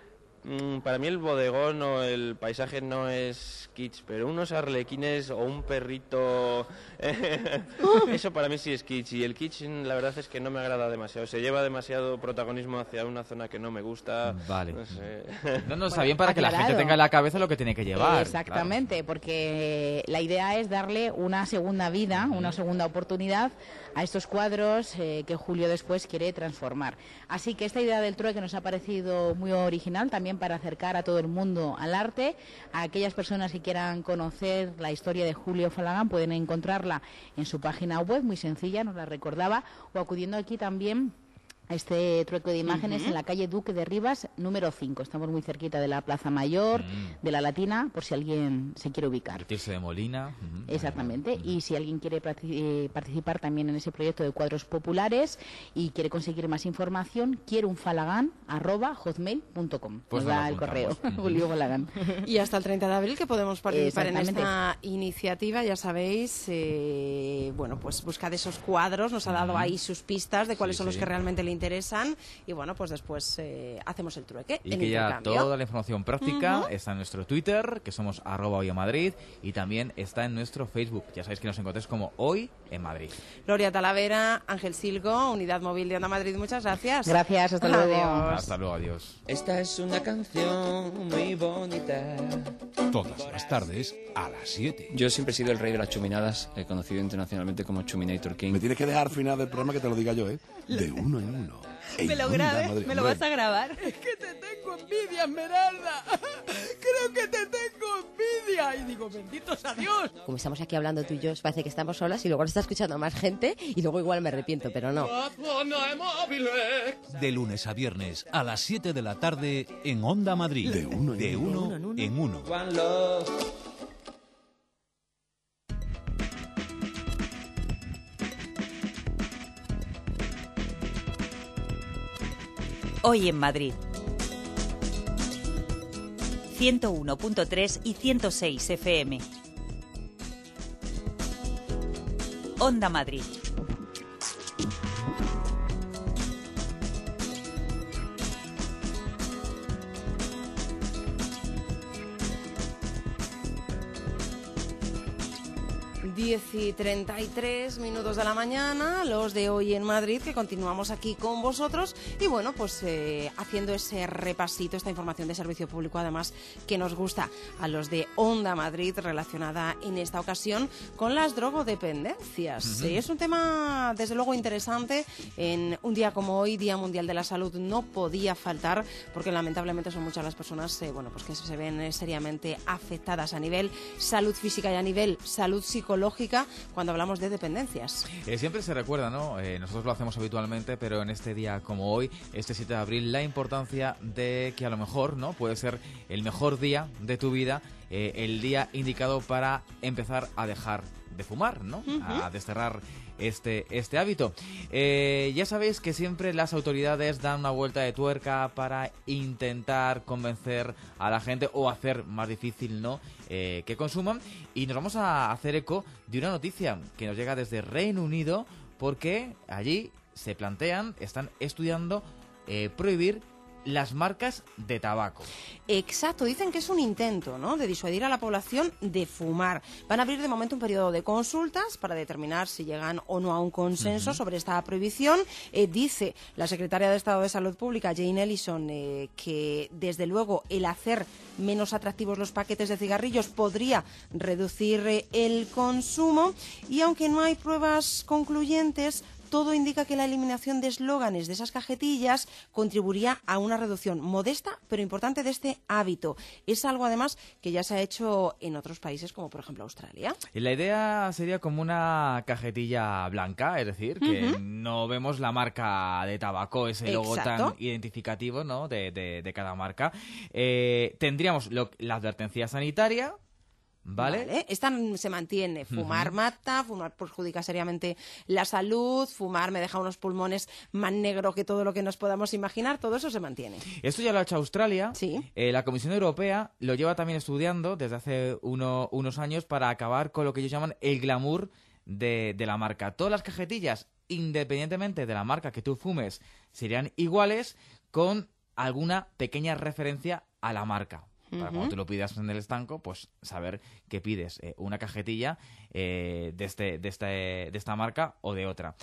mm, para mí el bodegón o el paisaje no es kitsch, pero unos arlequines o un perrito, eso para mí sí es kitsch, y el kitsch la verdad es que no me agrada demasiado, se lleva demasiado protagonismo hacia una zona que no me gusta.
Vale.
No sé.
No, no, está bien para que la
aclarado.
gente tenga en la cabeza lo que tiene que llevar.
Exactamente,
claro.
Porque la idea es darle una segunda vida, una segunda oportunidad a estos cuadros eh, que Julio después quiere transformar. Así que esta idea del trueque nos ha parecido muy original también para acercar a todo el mundo al arte. A aquellas personas que quieran conocer la historia de Julio Flanagan pueden encontrarla en su página web, muy sencilla, nos la recordaba, o acudiendo aquí también a este trueco de imágenes uh-huh. en la calle Duque de Rivas, número cinco. Estamos muy cerquita de la Plaza Mayor, uh-huh. de la Latina, por si alguien se quiere ubicar.
Tirso de Molina. Uh-huh.
Exactamente. Uh-huh. Y si alguien quiere participar también en ese proyecto de cuadros populares y quiere conseguir más información, quiere un falagan arroba hotmail punto com.
Pues
nos da el correo, uh-huh. Julio Falagan.
Y hasta el treinta de abril que podemos participar en esta iniciativa, ya sabéis, eh, bueno, pues buscad esos cuadros, nos ha dado uh-huh. ahí sus pistas de cuáles sí, son sí. los que realmente le interesan y bueno, pues después eh, hacemos el trueque.
Y que ya toda la información práctica uh-huh. está en nuestro Twitter, que somos arroba hoy en Madrid, y también está en nuestro Facebook. Ya sabéis que nos encontréis como Hoy en Madrid.
Gloria Talavera, Ángel Silgo, Unidad Móvil de Onda Madrid, muchas gracias.
Gracias, hasta luego.
Adiós.
Hasta luego, adiós.
Esta es una canción muy bonita.
Todas las tardes a las siete.
Yo siempre he sido el rey de las chuminadas, he conocido internacionalmente como Chuminator King.
Me tienes que dejar al final del programa que te lo diga yo, ¿eh? De uno en uno.
Me lo grabes, me lo vas a grabar.
Es que te tengo envidia, Esmeralda. Creo que te tengo envidia. Y digo, benditos a Dios.
Como estamos aquí hablando tú y yo, parece que estamos solas y luego lo está escuchando más gente y luego igual me arrepiento, pero no.
De lunes a viernes a las siete de la tarde en Onda Madrid.
De uno en
de uno,
uno.
uno en uno.
One love.
Hoy en Madrid. ciento uno punto tres y ciento seis F M. Onda Madrid.
diez y treinta y tres minutos de la mañana, los de Hoy en Madrid, que continuamos aquí con vosotros y bueno, pues eh, haciendo ese repasito, esta información de servicio público además que nos gusta a los de Onda Madrid, relacionada en esta ocasión con las drogodependencias. Uh-huh. Sí, es un tema desde luego interesante. En un día como hoy, Día Mundial de la Salud, no podía faltar porque lamentablemente son muchas las personas eh, bueno, pues que se ven eh, seriamente afectadas a nivel salud física y a nivel salud psicológica cuando hablamos de dependencias.
Eh, siempre se recuerda, ¿no? Eh, nosotros lo hacemos habitualmente, pero en este día como hoy, este siete de abril, la importancia de que a lo mejor, ¿no? Puede ser el mejor día de tu vida, eh, el día indicado para empezar a dejar de fumar, ¿no? Uh-huh. A desterrar este este hábito. Eh, ya sabéis que siempre las autoridades dan una vuelta de tuerca para intentar convencer a la gente o hacer más difícil, ¿no? Eh, que consuman. Y nos vamos a hacer eco de una noticia que nos llega desde Reino Unido, porque allí se plantean, están estudiando eh, prohibir las marcas de tabaco.
Exacto, dicen que es un intento, ¿no?, de disuadir a la población de fumar. Van a abrir de momento un periodo de consultas para determinar si llegan o no a un consenso uh-huh. sobre esta prohibición. Eh, dice la secretaria de Estado de Salud Pública, Jane Ellison, eh, que desde luego el hacer menos atractivos los paquetes de cigarrillos podría reducir eh, el consumo, y aunque no hay pruebas concluyentes, todo indica que la eliminación de eslóganes de esas cajetillas contribuiría a una reducción modesta pero importante de este hábito. Es algo además que ya se ha hecho en otros países como por ejemplo Australia.
La idea sería como una cajetilla blanca, es decir, que uh-huh. no vemos la marca de tabaco, ese logo tan identificativo, ¿no?, de, de, de cada marca. Eh, tendríamos lo, la advertencia sanitaria. ¿Vale?
Vale. Esta se mantiene. Fumar uh-huh. mata, fumar perjudica seriamente la salud, fumar me deja unos pulmones más negros que todo lo que nos podamos imaginar, todo eso se mantiene.
Esto ya lo ha hecho Australia.
Sí.
Eh, la Comisión Europea lo lleva también estudiando desde hace uno, unos años para acabar con lo que ellos llaman el glamour de, de la marca. Todas las cajetillas, independientemente de la marca que tú fumes, serían iguales, con alguna pequeña referencia a la marca. Para cuando te lo pidas en el estanco, pues saber que pides eh, una cajetilla eh, de, este, de, este, de esta marca o de otra.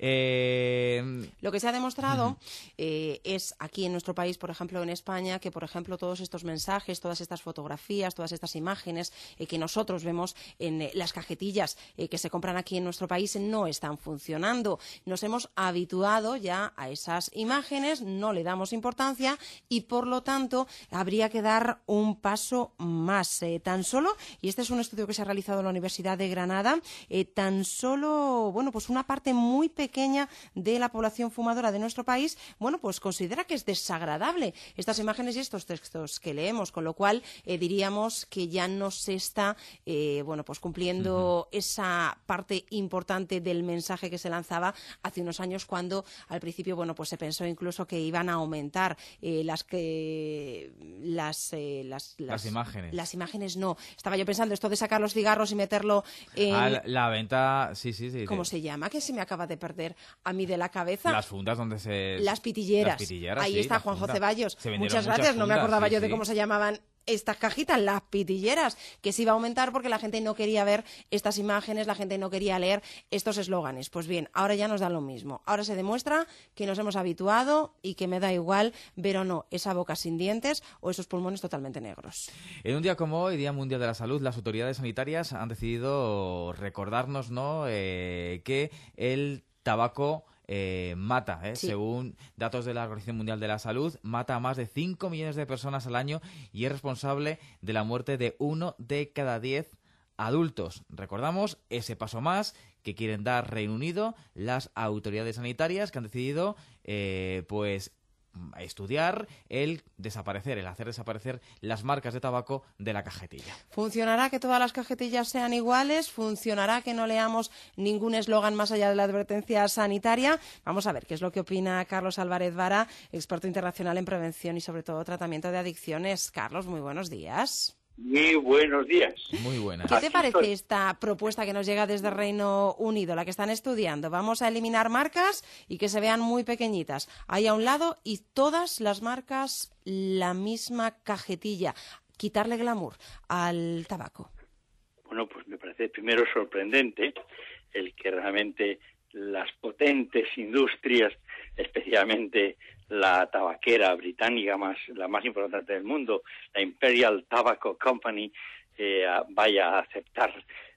Eh...
Lo que se ha demostrado uh-huh. eh, es aquí en nuestro país, por ejemplo en España, que por ejemplo todos estos mensajes, todas estas fotografías, todas estas imágenes eh, que nosotros vemos en eh, las cajetillas eh, que se compran aquí en nuestro país no están funcionando. Nos hemos habituado ya a esas imágenes, no le damos importancia y por lo tanto habría que dar un paso más. Eh, tan solo, y este es un estudio que se ha realizado en la Universidad de Granada, eh, tan solo, bueno, pues una parte muy pequeña de la población fumadora de nuestro país, bueno, pues considera que es desagradable estas imágenes y estos textos que leemos, con lo cual eh, diríamos que ya no se está, eh, bueno, pues cumpliendo uh-huh. esa parte importante del mensaje que se lanzaba hace unos años, cuando al principio, bueno, pues se pensó incluso que iban a aumentar eh, las que las eh, Las, las,
las imágenes.
Las imágenes no. Estaba yo pensando esto de sacar los cigarros y meterlo en...
Ah, la, la venta, sí, sí, sí.
¿Cómo se llama? Que se me acaba de perder a mí de la cabeza.
Las fundas donde se...
Las pitilleras.
Las pitilleras,
Ahí
sí,
está Juanjo Ceballos. Muchas gracias,
fundas,
no me acordaba
sí,
yo de
sí.
cómo se llamaban estas cajitas, las pitilleras, que se iba a aumentar porque la gente no quería ver estas imágenes, la gente no quería leer estos eslóganes. Pues bien, ahora ya nos da lo mismo. Ahora se demuestra que nos hemos habituado y que me da igual ver o no esa boca sin dientes o esos pulmones totalmente negros.
En un día como hoy, Día Mundial de la Salud, las autoridades sanitarias han decidido recordarnos, ¿no?, eh, que el tabaco Eh, mata, ¿eh? sí. Según datos de la Organización Mundial de la Salud, mata a más de cinco millones de personas al año y es responsable de la muerte de uno de cada diez adultos. Recordamos ese paso más que quieren dar Reino Unido, las autoridades sanitarias que han decidido eh, pues estudiar el desaparecer, el hacer desaparecer las marcas de tabaco de la cajetilla.
¿Funcionará que todas las cajetillas sean iguales? ¿Funcionará que no leamos ningún eslogan más allá de la advertencia sanitaria? Vamos a ver qué es lo que opina Carlos Álvarez Vara, experto internacional en prevención y sobre todo tratamiento de adicciones. Carlos, muy buenos días.
Muy buenos días.
Muy buenas.
¿Qué te parece esta propuesta que nos llega desde Reino Unido, la que están estudiando? Vamos a eliminar marcas y que se vean muy pequeñitas, ahí a un lado, y todas las marcas la misma cajetilla. Quitarle glamour al tabaco.
Bueno, pues me parece primero sorprendente el que realmente las potentes industrias, especialmente la tabaquera británica, más la más importante del mundo, la Imperial Tobacco Company, eh, vaya a aceptar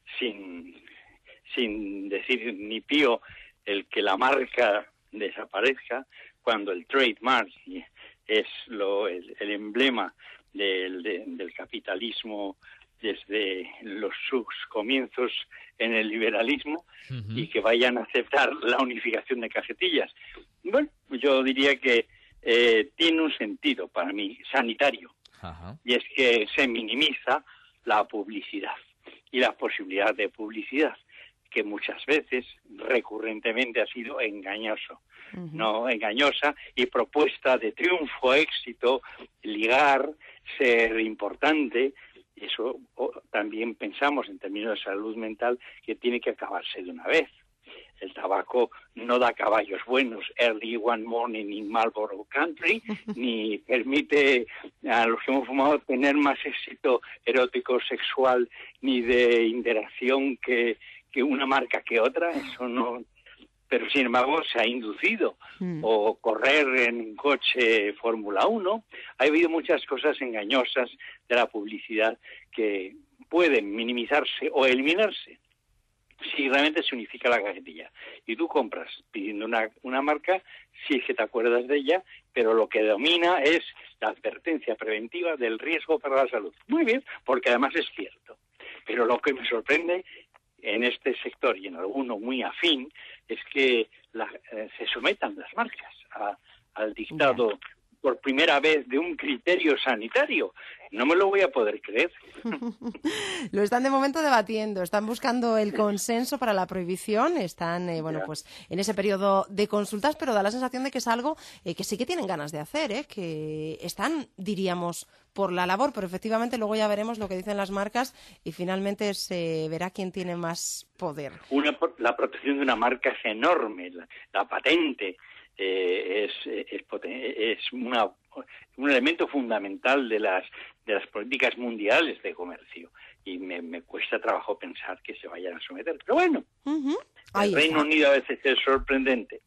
sin, sin decir ni pío el que la marca desaparezca, cuando el trademark es lo, el, el emblema del, de, del capitalismo desde los sus comienzos en el liberalismo, uh-huh. y que vayan a aceptar la unificación de cajetillas. Bueno, yo diría que eh, tiene un sentido para mí sanitario, uh-huh. y es que se minimiza la publicidad y la posibilidad de publicidad, que muchas veces, recurrentemente, ha sido engañoso, uh-huh. no engañosa y propuesta de triunfo, éxito, ligar, ser importante. Eso o, también pensamos en términos de salud mental que tiene que acabarse de una vez. El tabaco no da caballos buenos, early one morning in Marlboro Country, ni permite a los que hemos fumado tener más éxito erótico sexual ni de interacción que, que una marca que otra. Eso no. Pero sin embargo se ha inducido, mm. o correr en un coche Fórmula uno. Ha habido muchas cosas engañosas de la publicidad que pueden minimizarse o eliminarse si realmente se unifica la cajetilla. Y tú compras pidiendo una, una marca, si es que te acuerdas de ella, pero lo que domina es la advertencia preventiva del riesgo para la salud. Muy bien, porque además es cierto. Pero lo que me sorprende en este sector y en alguno muy afín es que la, eh, se sometan las marcas a, al dictado yeah. por primera vez de un criterio sanitario. No me lo voy a poder creer.
Lo están de momento debatiendo, están buscando el consenso para la prohibición, están eh, bueno, yeah. pues en ese periodo de consultas, pero da la sensación de que es algo eh, que sí que tienen ganas de hacer, eh, que están, diríamos, por la labor, pero efectivamente luego ya veremos lo que dicen las marcas y finalmente se verá quién tiene más poder.
Una, la protección de una marca es enorme, la, la patente eh, es, es, es una, un elemento fundamental de las, de las políticas mundiales de comercio. Y me, me cuesta trabajo pensar que se vayan a someter. Pero bueno, uh-huh. el Reino está. Unido a veces es sorprendente.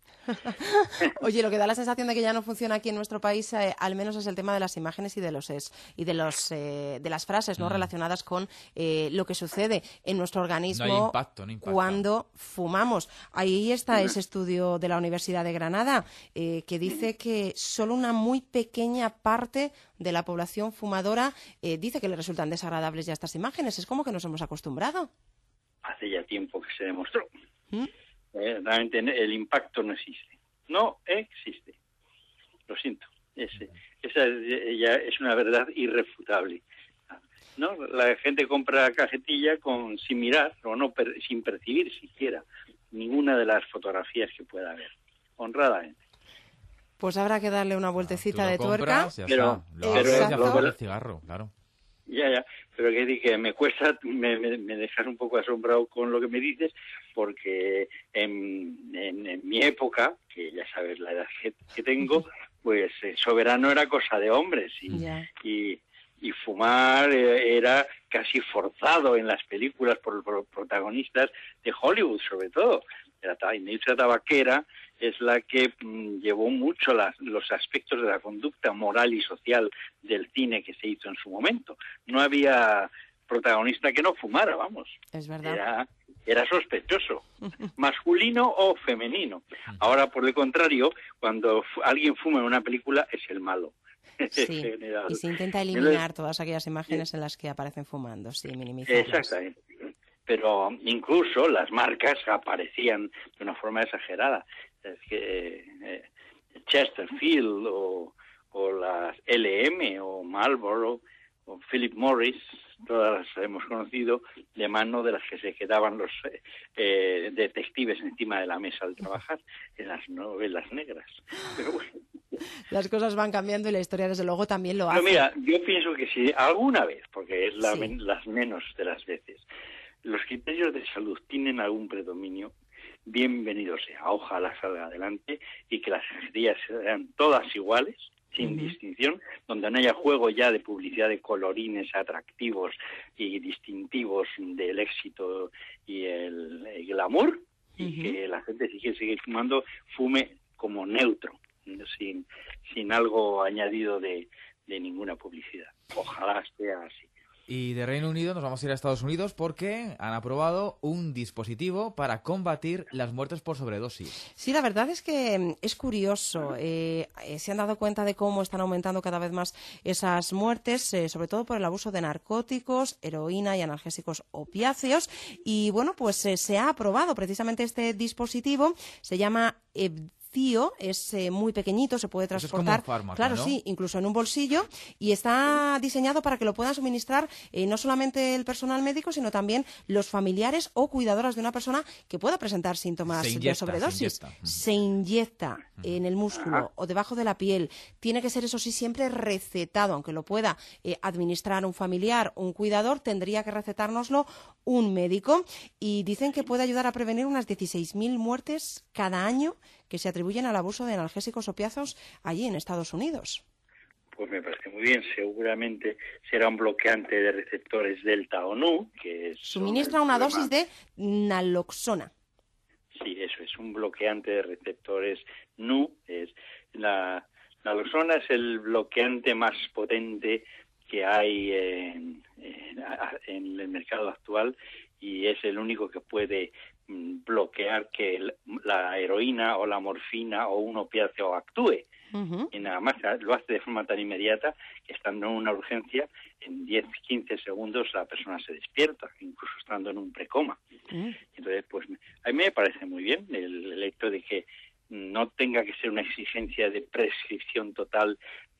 Oye, lo que da la sensación de que ya no funciona aquí en nuestro país, eh, al menos es el tema de las imágenes y de los es, y de los eh, de las frases, ¿no? Mm. relacionadas con eh, lo que sucede en nuestro organismo
no hay impacto, no impacto.
cuando fumamos. Ahí está ese estudio de la Universidad de Granada eh, que dice que solo una muy pequeña parte de la población fumadora eh, dice que le resultan desagradables ya estas imágenes. Es como que nos hemos acostumbrado.
Hace ya tiempo que se demostró.
¿Mm?
Eh, realmente el impacto no existe. No existe. Lo siento. Es, esa es, ya es una verdad irrefutable. ¿No? La gente compra cajetilla con sin mirar o no per, sin percibir siquiera ninguna de las fotografías que pueda haber. Honradamente.
Pues habrá que darle una vueltecita de
compras,
tuerca.
Pero, lo pero, ya lo, el cigarro, claro.
Ya, ya, pero que, que me cuesta, me, me, me dejas un poco asombrado con lo que me dices, porque en, en, en mi época, que ya sabes la edad que, que tengo, pues eh, Soberano era cosa de hombres y, yeah. y, y fumar eh, era casi forzado en las películas por, por protagonistas de Hollywood, sobre todo. La industria tabaquera es la que mm, llevó mucho las, los aspectos de la conducta moral y social del cine que se hizo en su momento. No había protagonista que no fumara, vamos.
Es verdad.
Era, era sospechoso, masculino o femenino. Ahora, por el contrario, cuando alguien fuma en una película es el malo.
Sí, y se intenta eliminar todas aquellas imágenes en las que aparecen fumando, sí, minimizarlas.
Exactamente. Pero incluso las marcas aparecían de una forma exagerada. Es que eh, Chesterfield o, o las L M o Marlboro o Philip Morris, todas las hemos conocido de mano de las que se quedaban los eh, detectives encima de la mesa al trabajar en las novelas negras. Pero bueno.
Las cosas van cambiando y la historia desde luego también lo hace.
Pero mira, yo pienso que si alguna vez, porque es la, sí. las menos de las veces, los criterios de salud tienen algún predominio, bienvenido sea. Ojalá salga adelante y que las cajetillas sean todas iguales, sin uh-huh. distinción, donde no haya juego ya de publicidad de colorines atractivos y distintivos del éxito y el, el glamour, uh-huh. y que la gente, si quiere seguir fumando, fume como neutro, sin, sin algo añadido de, de ninguna publicidad. Ojalá sea así.
Y de Reino Unido nos vamos a ir a Estados Unidos porque han aprobado un dispositivo para combatir las muertes por sobredosis.
Sí, la verdad es que es curioso. Eh, se han dado cuenta de cómo están aumentando cada vez más esas muertes, eh, sobre todo por el abuso de narcóticos, heroína y analgésicos opiáceos. Y bueno, pues eh, se ha aprobado precisamente este dispositivo. Se llama E B D I O, es eh, muy pequeñito, se puede transportar,
es como un fármaco,
claro,
¿no?
Sí, incluso en un bolsillo, y está diseñado para que lo puedan suministrar eh, no solamente el personal médico, sino también los familiares o cuidadoras de una persona que pueda presentar síntomas
se inyecta,
de sobredosis.
Se inyecta,
se inyecta en el músculo o debajo de la piel. Tiene que ser, eso sí, siempre recetado, aunque lo pueda eh, administrar un familiar o un cuidador, tendría que recetárnoslo un médico, y dicen que puede ayudar a prevenir unas dieciséis mil muertes cada año que se atribuyen al abuso de analgésicos opiáceos allí en Estados Unidos.
Pues me parece muy bien. Seguramente será un bloqueante de receptores delta o nu, que es
suministra una dosis de naloxona.
Sí, eso es un bloqueante de receptores nu. Es la naloxona es el bloqueante más potente que hay en, en, en el mercado actual, y es el único que puede bloquear que la heroína o la morfina o un opiáceo actúe. Uh-huh. Y nada más lo hace de forma tan inmediata que, estando en una urgencia, en diez a quince segundos la persona se despierta, incluso estando en un precoma. Uh-huh. Entonces, pues a mí me parece muy bien el, el hecho de que no tenga que ser una exigencia de prescripción total,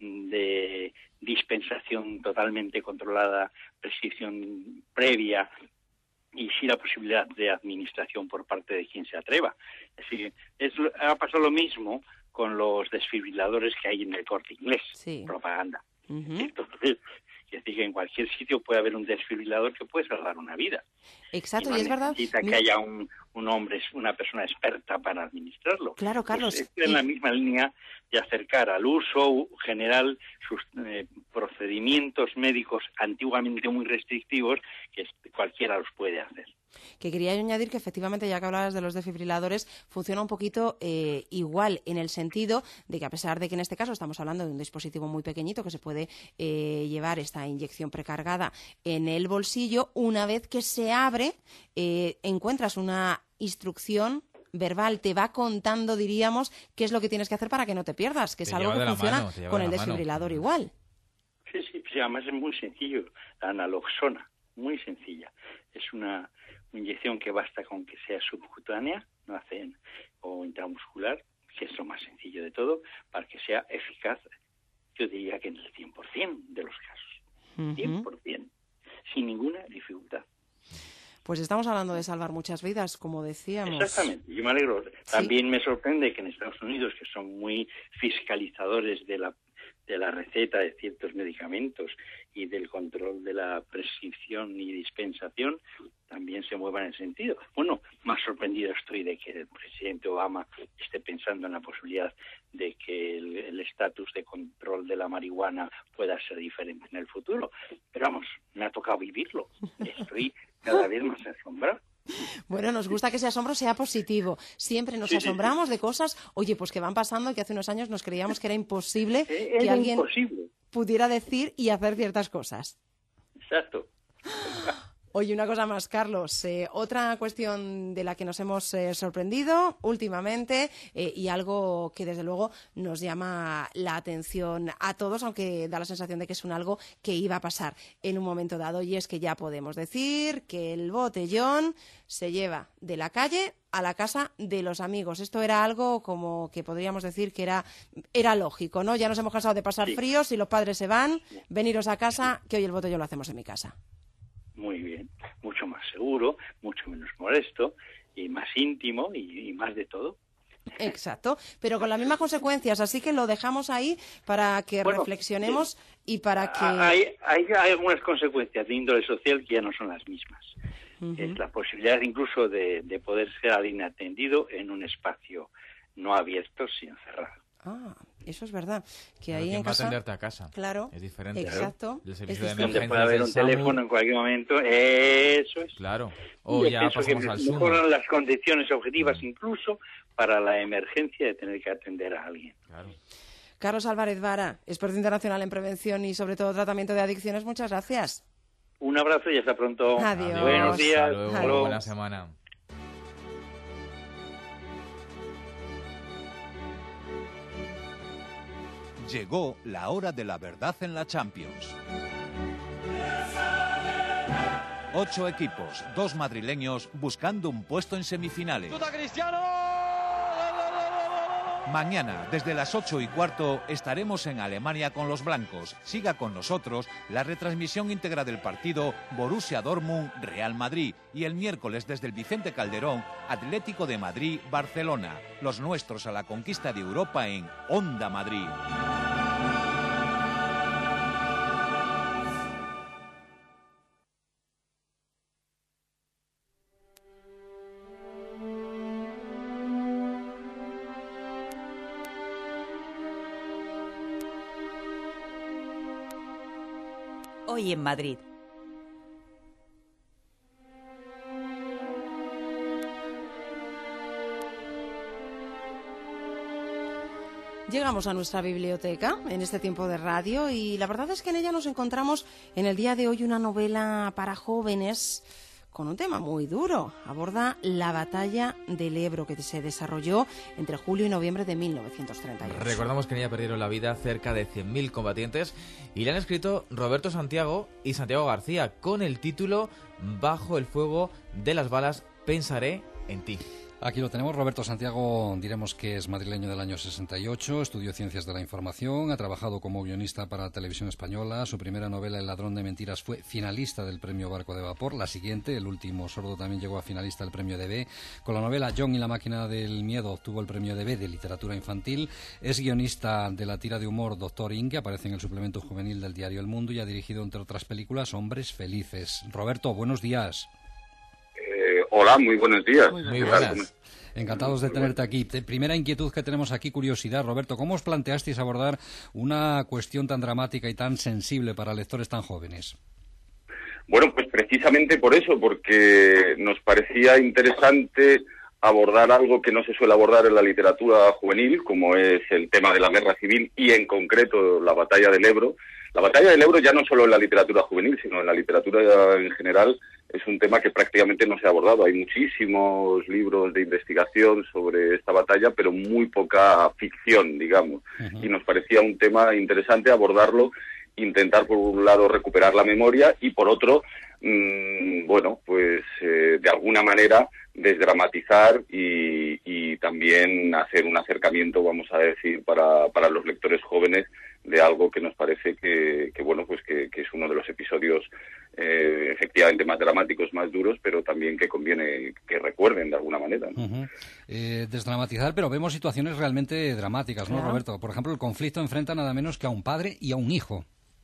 de dispensación totalmente controlada, prescripción previa, y sí la posibilidad de administración por parte de quien se atreva. Es decir, es, ha pasado lo mismo con los desfibriladores que hay en el Corte Inglés,
sí.
propaganda.
Uh-huh.
Entonces, Es decir, que en cualquier sitio puede haber un desfibrilador que puede salvar una vida.
Exacto, y,
no
y es verdad.
Necesita que haya un, un hombre, una persona experta para administrarlo.
Claro, Carlos.
Pues es en la misma línea de acercar al uso general sus eh, procedimientos médicos antiguamente muy restrictivos, que cualquiera los puede hacer.
Que quería añadir que efectivamente, ya que hablabas de los desfibriladores, funciona un poquito eh, igual, en el sentido de que, a pesar de que en este caso estamos hablando de un dispositivo muy pequeñito que se puede eh, llevar esta inyección precargada en el bolsillo, una vez que se abre, eh, encuentras una instrucción verbal, te va contando, diríamos, qué es lo que tienes que hacer para que no te pierdas, que es algo que funciona mano, con el desfibrilador mano. igual.
Sí, sí, sí, además es muy sencillo, la naloxona, muy sencilla. Es una inyección que basta con que sea subcutánea, no hacen, o intramuscular, que es lo más sencillo de todo, para que sea eficaz, yo diría que en el cien por ciento de los casos. Uh-huh. cien por ciento, sin ninguna dificultad.
Pues estamos hablando de salvar muchas vidas, como decíamos.
Exactamente, yo me alegro. También sí. Me sorprende que en Estados Unidos, que son muy fiscalizadores de la de la receta de ciertos medicamentos y del control de la prescripción y dispensación, también se muevan en ese sentido. Bueno, más sorprendido estoy de que el presidente Obama esté pensando en la posibilidad de que el estatus de control de la marihuana pueda ser diferente en el futuro. Pero vamos, me ha tocado vivirlo. Estoy cada vez más asombrado.
Bueno, nos gusta que ese asombro sea positivo. Siempre nos sí, asombramos sí, sí. de cosas, oye, pues que van pasando, que hace unos años nos creíamos que era imposible
eh,
que alguien
imposible.
pudiera decir y hacer ciertas cosas.
Exacto.
Oye, una cosa más, Carlos. Eh, otra cuestión de la que nos hemos eh, sorprendido últimamente eh, y algo que, desde luego, nos llama la atención a todos, aunque da la sensación de que es un algo que iba a pasar en un momento dado, y es que ya podemos decir que el botellón se lleva de la calle a la casa de los amigos. Esto era algo como que podríamos decir que era, era lógico, ¿no? Ya nos hemos cansado de pasar sí. fríos y los padres se van, veniros a casa, que hoy el botellón lo hacemos en mi casa.
Muy bien, mucho más seguro, mucho menos molesto y más íntimo y, y más de todo.
Exacto, pero con las mismas consecuencias, así que lo dejamos ahí para que bueno, reflexionemos y para que...
Hay, hay, hay algunas consecuencias de índole social que ya no son las mismas. Uh-huh. Es la posibilidad incluso de, de poder ser alguien atendido en un espacio no abierto, sino cerrado.
Ah, eso es verdad. Que ahí
¿quién
en
va
casa...
a atenderte a casa?
Claro.
Es diferente.
Exacto.
El servicio
es
de
donde
emergencias
puede haber un teléfono en cualquier momento. Eso es.
Claro. O ya pasamos al Zoom.
Mejoran las condiciones objetivas mm. incluso para la emergencia de tener que atender a alguien.
Claro.
Carlos Álvarez Vara, experto internacional en prevención y sobre todo tratamiento de adicciones. Muchas gracias.
Un abrazo y hasta pronto.
Adiós.
Buenos días.
Hasta luego. Adiós. Buena semana.
Llegó la hora de la verdad en la Champions. Ocho equipos, dos madrileños buscando un puesto en semifinales. Mañana, desde las ocho y cuarto, estaremos en Alemania con los blancos. Siga con nosotros la retransmisión íntegra del partido Borussia Dortmund-Real Madrid. Y el miércoles, desde el Vicente Calderón, Atlético de Madrid-Barcelona. Los nuestros a la conquista de Europa en Onda Madrid.
Hoy en Madrid.
Llegamos a nuestra biblioteca en este tiempo de radio y la verdad es que en ella nos encontramos en el día de hoy una novela para jóvenes con un tema muy duro. Aborda la batalla del Ebro que se desarrolló entre julio y noviembre de mil novecientos treinta y ocho.
Recordamos que en ella perdieron la vida cerca de cien mil combatientes y le han escrito Roberto Santiago y Santiago García con el título Bajo el fuego de las balas pensaré en ti.
Aquí lo tenemos. Roberto Santiago, diremos que es madrileño del año sesenta y ocho, estudió Ciencias de la Información, ha trabajado como guionista para Televisión Española. Su primera novela, El ladrón de mentiras, fue finalista del premio Barco de Vapor. La siguiente, El último sordo, también llegó a finalista del premio D B. Con la novela John y la máquina del miedo obtuvo el premio D B de literatura infantil. Es guionista de la tira de humor Doctor Ing, que aparece en el suplemento juvenil del diario El Mundo, y ha dirigido, entre otras películas, Hombres Felices. Roberto, buenos días.
Eh, hola, muy buenos días.
Muy buenas. Encantados de tenerte aquí. Primera inquietud que tenemos aquí, curiosidad, Roberto, ¿cómo os planteasteis abordar una cuestión tan dramática y tan sensible para lectores tan jóvenes?
Bueno, pues precisamente por eso, porque nos parecía interesante abordar algo que no se suele abordar en la literatura juvenil, como es el tema de la guerra civil y en concreto la batalla del Ebro. La batalla del Ebro ya no solo en la literatura juvenil, sino en la literatura en general es un tema que prácticamente no se ha abordado. Hay muchísimos libros de investigación sobre esta batalla, pero muy poca ficción, digamos. Uh-huh. Y nos parecía un tema interesante abordarlo, intentar por un lado recuperar la memoria y por otro, mmm, bueno, pues eh, de alguna manera desdramatizar y, y también hacer un acercamiento, vamos a decir, para, para los lectores jóvenes de algo que nos parece que, que bueno, pues que, que es uno de los episodios eh, efectivamente más dramáticos, más duros, pero también que conviene que recuerden de alguna manera, ¿no?
Uh-huh. eh, desdramatizar, pero vemos situaciones realmente dramáticas, ¿no, claro, Roberto? Por ejemplo, el conflicto enfrenta nada menos que a un padre y a un hijo.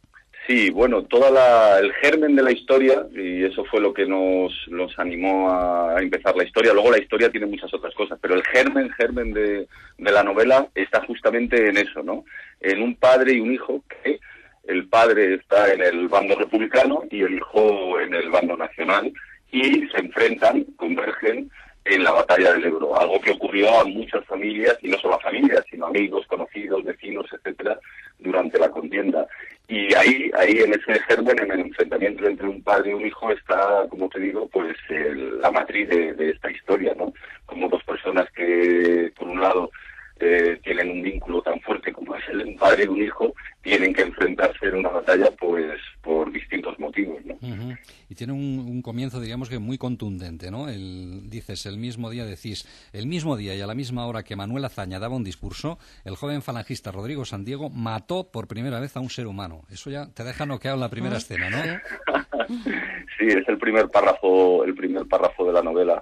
Sí, bueno, toda la, el germen de la historia, y eso fue lo que nos, nos animó a, a empezar la historia. Luego la historia tiene muchas otras cosas, pero el germen, germen de, de la novela está justamente en eso, ¿no? En un padre y un hijo, que el padre está en el bando republicano y el hijo en el bando nacional, y se enfrentan, convergen en la batalla del Ebro, algo que ocurrió a muchas familias, y no solo a familias, sino amigos, conocidos, vecinos, etcétera, durante la contienda. Y ahí, ahí en ese germen, en el enfrentamiento entre un padre y un hijo, está, como te digo, pues el, la matriz de, de esta historia, ¿no? Como dos personas que, por un lado, eh, tienen un vínculo tan fuerte como es el de un padre y un hijo, tienen que enfrentarse en una batalla, pues, por distintos motivos, ¿no?
Uh-huh. Y tiene un, un comienzo, digamos que muy contundente, ¿no? El, dices, el mismo día, decís, el mismo día y a la misma hora que Manuel Azaña daba un discurso, el joven falangista Rodrigo Sandiego mató por primera vez a un ser humano. Eso ya te deja noqueado en la primera uh-huh. escena, ¿no?
Sí, es el primer párrafo, el primer párrafo de la novela.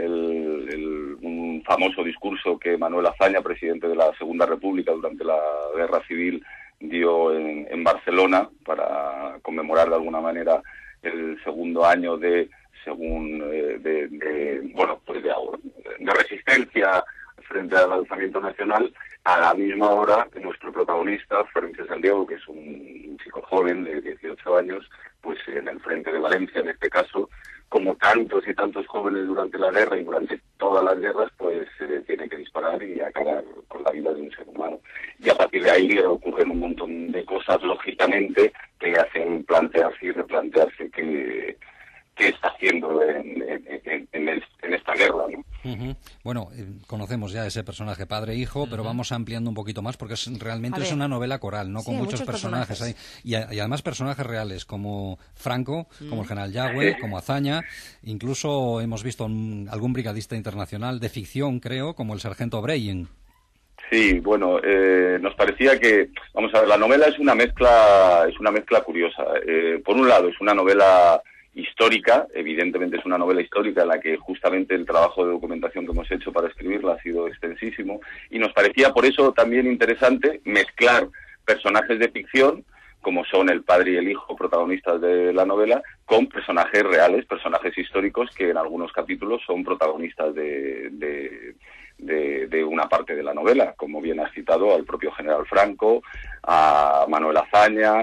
El, el, un famoso discurso que Manuel Azaña, presidente de la Segunda República durante la Guerra Civil, dio en, en Barcelona para conmemorar de alguna manera el segundo año de según eh, de, de bueno pues de, de resistencia frente al alzamiento nacional. A la misma hora que nuestro protagonista, Florencio Sandiego, que es un chico joven de dieciocho años, pues en el frente de Valencia, en este caso, como tantos y tantos jóvenes durante la guerra y durante todas las guerras, pues eh, tiene que disparar y acabar con la vida de un ser humano. Y a partir de ahí ocurren un montón de cosas, lógicamente, que le hacen plantearse y replantearse qué, qué está haciendo en, en, en, el, en esta guerra, ¿no?
Uh-huh. Bueno, eh, conocemos ya ese personaje padre-hijo, uh-huh. pero vamos ampliando un poquito más porque es, realmente es una novela coral, ¿no? Sí, con muchos, muchos personajes, personajes. Ahí, y, y además personajes reales como Franco, uh-huh. como el general Yagüe, como Azaña, incluso hemos visto un, algún brigadista internacional de ficción, creo, como el sargento Breyen.
Sí, bueno, eh, nos parecía que, vamos a ver, la novela es una mezcla, es una mezcla curiosa. Eh, por un lado, es una novela histórica, evidentemente es una novela histórica en la que justamente el trabajo de documentación que hemos hecho para escribirla ha sido extensísimo, y nos parecía por eso también interesante mezclar personajes de ficción, como son el padre y el hijo protagonistas de la novela, con personajes reales, personajes históricos que en algunos capítulos son protagonistas de, de, de, de una parte de la novela, como bien has citado al propio general Franco, a Manuel Azaña,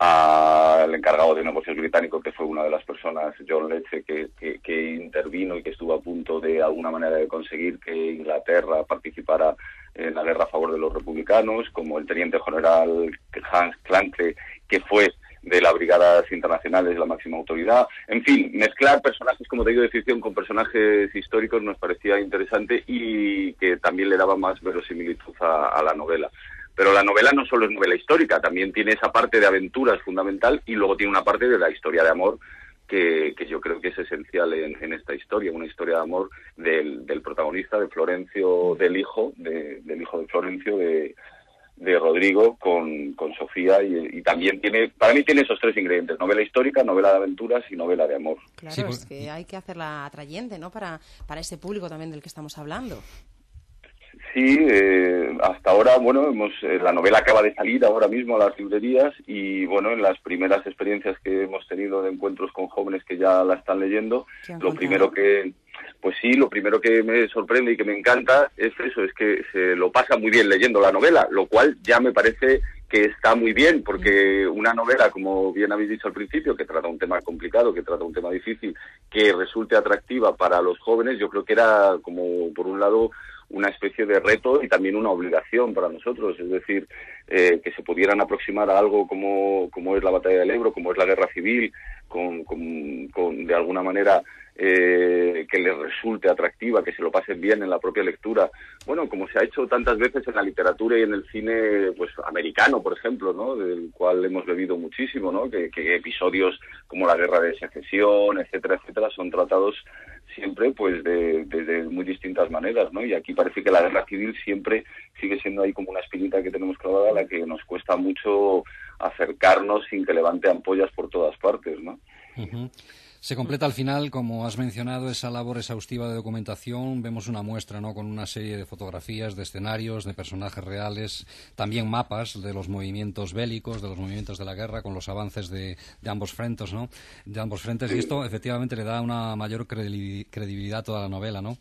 al encargado de negocios británico, que fue una de las personas, John Leche, que, que, que intervino y que estuvo a punto de alguna manera de conseguir que Inglaterra participara en la guerra a favor de los republicanos, como el teniente general Hans Clancke, que fue de las brigadas internacionales la máxima autoridad. En fin, mezclar personajes, como te digo, de ficción con personajes históricos nos parecía interesante y que también le daba más verosimilitud a, a la novela. Pero la novela no solo es novela histórica, también tiene esa parte de aventuras fundamental y luego tiene una parte de la historia de amor que, que yo creo que es esencial en, en esta historia, una historia de amor del, del protagonista, de Florencio, del hijo, de, del hijo de Florencio, de, de Rodrigo, con, con Sofía, y, y también tiene, para mí tiene esos tres ingredientes: novela histórica, novela de aventuras y novela de amor.
Claro, sí, pues... es que hay que hacerla atrayente, ¿no?, para, para ese público también del que estamos hablando.
Sí, eh, hasta ahora, bueno, hemos eh, la novela acaba de salir ahora mismo a las librerías y, bueno, en las primeras experiencias que hemos tenido de encuentros con jóvenes que ya la están leyendo, lo primero que, pues sí, lo primero que me sorprende y que me encanta es eso, es que se lo pasa muy bien leyendo la novela, lo cual ya me parece que está muy bien, porque una novela, como bien habéis dicho al principio, que trata un tema complicado, que trata un tema difícil, que resulte atractiva para los jóvenes, yo creo que era como, por un lado, una especie de reto y también una obligación para nosotros, es decir, eh, que se pudieran aproximar a algo como, como es la batalla del Ebro, como es la guerra civil, con, con, con de alguna manera eh, que les resulte atractiva, que se lo pasen bien en la propia lectura, bueno, como se ha hecho tantas veces en la literatura y en el cine, pues americano, por ejemplo, ¿no?, del cual hemos bebido muchísimo, ¿no?, que, que episodios como la guerra de secesión, etcétera, etcétera, son tratados siempre pues de, de, de muy distintas maneras, ¿no? Y aquí parece que la guerra civil siempre sigue siendo ahí como una espinita que tenemos clavada, a la que nos cuesta mucho acercarnos sin que levante ampollas por todas partes, ¿no?
Uh-huh. Se completa al final, como has mencionado, esa labor exhaustiva de documentación. Vemos una muestra, ¿no?, con una serie de fotografías, de escenarios, de personajes reales, también mapas de los movimientos bélicos, de los movimientos de la guerra, con los avances de, de ambos frentes, ¿no? De ambos frentes, y esto efectivamente le da una mayor credibilidad a toda la novela, ¿no?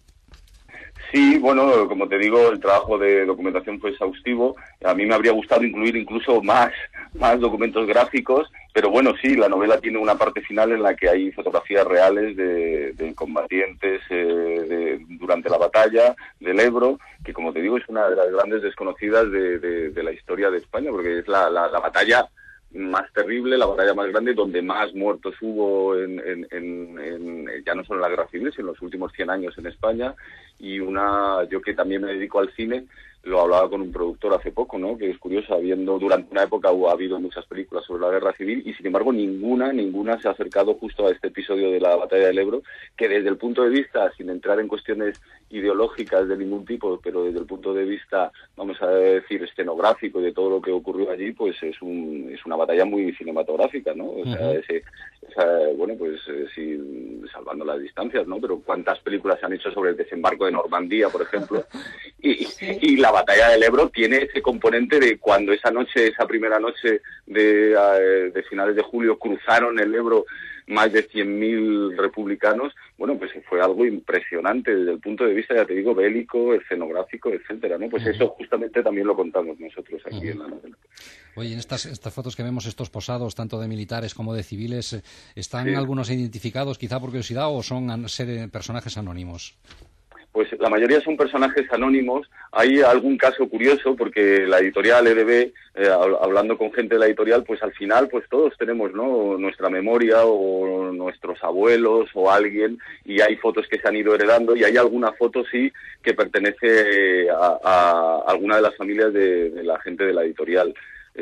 Sí, bueno, como te digo, el trabajo de documentación fue exhaustivo. A mí me habría gustado incluir incluso más, más documentos gráficos, pero bueno, sí, la novela tiene una parte final en la que hay fotografías reales de, de combatientes eh, de, durante la batalla del Ebro, que, como te digo, es una de las grandes desconocidas de, de, de la historia de España, porque es la, la, la batalla más terrible, la batalla más grande, donde más muertos hubo en, en, en, en ya no solo en la guerra civil, sino en los últimos cien años en España. Y una, yo que también me dedico al cine, lo hablaba con un productor hace poco, ¿no?, que es curioso, habiendo durante una época ha habido muchas películas sobre la guerra civil y sin embargo ninguna, ninguna se ha acercado justo a este episodio de la batalla del Ebro, que desde el punto de vista, sin entrar en cuestiones ideológicas de ningún tipo, pero desde el punto de vista, vamos a decir, escenográfico y de todo lo que ocurrió allí, pues es un es una batalla muy cinematográfica, ¿no? O sea, uh-huh. ese, esa, bueno, pues eh, sí, salvando las distancias, ¿no? Pero cuántas películas se han hecho sobre el desembarco de Normandía, por ejemplo, y, sí. y la batalla del Ebro tiene ese componente de cuando esa noche, esa primera noche de, de finales de julio, cruzaron el Ebro más de cien mil republicanos, bueno, pues fue algo impresionante desde el punto de vista, ya te digo, bélico, escenográfico, etcétera, ¿no? Pues uh-huh. eso justamente también lo contamos nosotros aquí uh-huh. en la novela.
Oye, en estas, estas fotos que vemos, estos posados, tanto de militares como de civiles, ¿están sí. algunos identificados, quizá por curiosidad, o son an- ser personajes anónimos?
Pues la mayoría son personajes anónimos. Hay algún caso curioso porque la editorial E D B, eh, hablando con gente de la editorial, pues al final pues todos tenemos, ¿no?, nuestra memoria o nuestros abuelos o alguien, y hay fotos que se han ido heredando y hay alguna foto sí que pertenece a, a alguna de las familias de, de la gente de la editorial.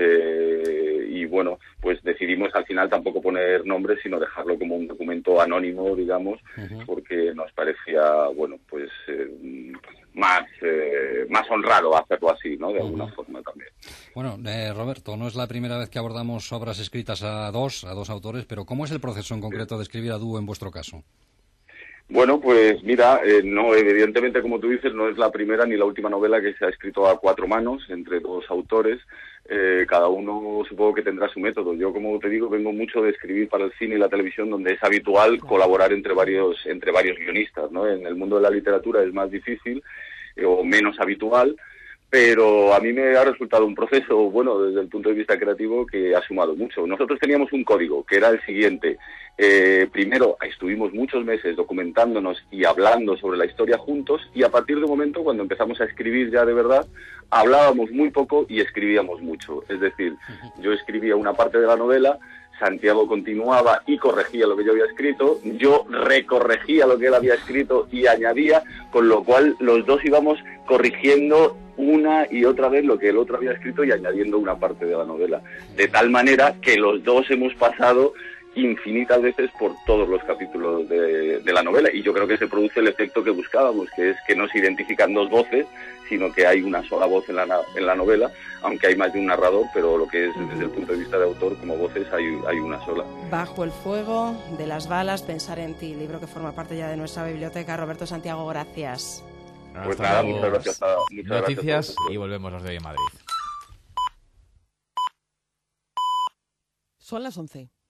Eh, y bueno, pues decidimos al final tampoco poner nombres, sino dejarlo como un documento anónimo, digamos, uh-huh. porque nos parecía, bueno, pues eh, más eh, más honrado hacerlo así, ¿no?, de uh-huh. alguna forma también.
Bueno, eh, Roberto, no es la primera vez que abordamos obras escritas a dos, a dos autores, pero ¿cómo es el proceso en concreto de escribir a dúo en vuestro caso?
Bueno, pues mira, eh, no, evidentemente, como tú dices, no es la primera ni la última novela que se ha escrito a cuatro manos entre dos autores. Eh, cada uno supongo que tendrá su método. Yo, como te digo, vengo mucho de escribir para el cine y la televisión, donde es habitual colaborar entre varios entre varios guionistas, ¿no? En el mundo de la literatura es más difícil eh, o menos habitual, pero a mí me ha resultado un proceso, bueno, desde el punto de vista creativo, que ha sumado mucho. Nosotros teníamos un código, que era el siguiente. Eh, primero, estuvimos muchos meses documentándonos y hablando sobre la historia juntos, y a partir de un momento, cuando empezamos a escribir ya de verdad, hablábamos muy poco y escribíamos mucho. Es decir, yo escribía una parte de la novela, Santiago continuaba y corregía lo que yo había escrito, yo recorregía lo que él había escrito y añadía, con lo cual los dos íbamos corrigiendo una y otra vez lo que el otro había escrito y añadiendo una parte de la novela. De tal manera que los dos hemos pasado infinitas veces por todos los capítulos de, de la novela, y yo creo que se produce el efecto que buscábamos, que es que no se identifican dos voces, sino que hay una sola voz en la, en la novela, aunque hay más de un narrador, pero lo que es desde el punto de vista de autor, como voces hay, hay una sola.
Bajo el fuego de las balas, pensar en ti, libro que forma parte ya de nuestra biblioteca. Roberto Santiago, gracias.
Pues nada, muchas gracias a, muchas
Noticias
gracias a
y volvemos los de hoy en Madrid.
Son las once.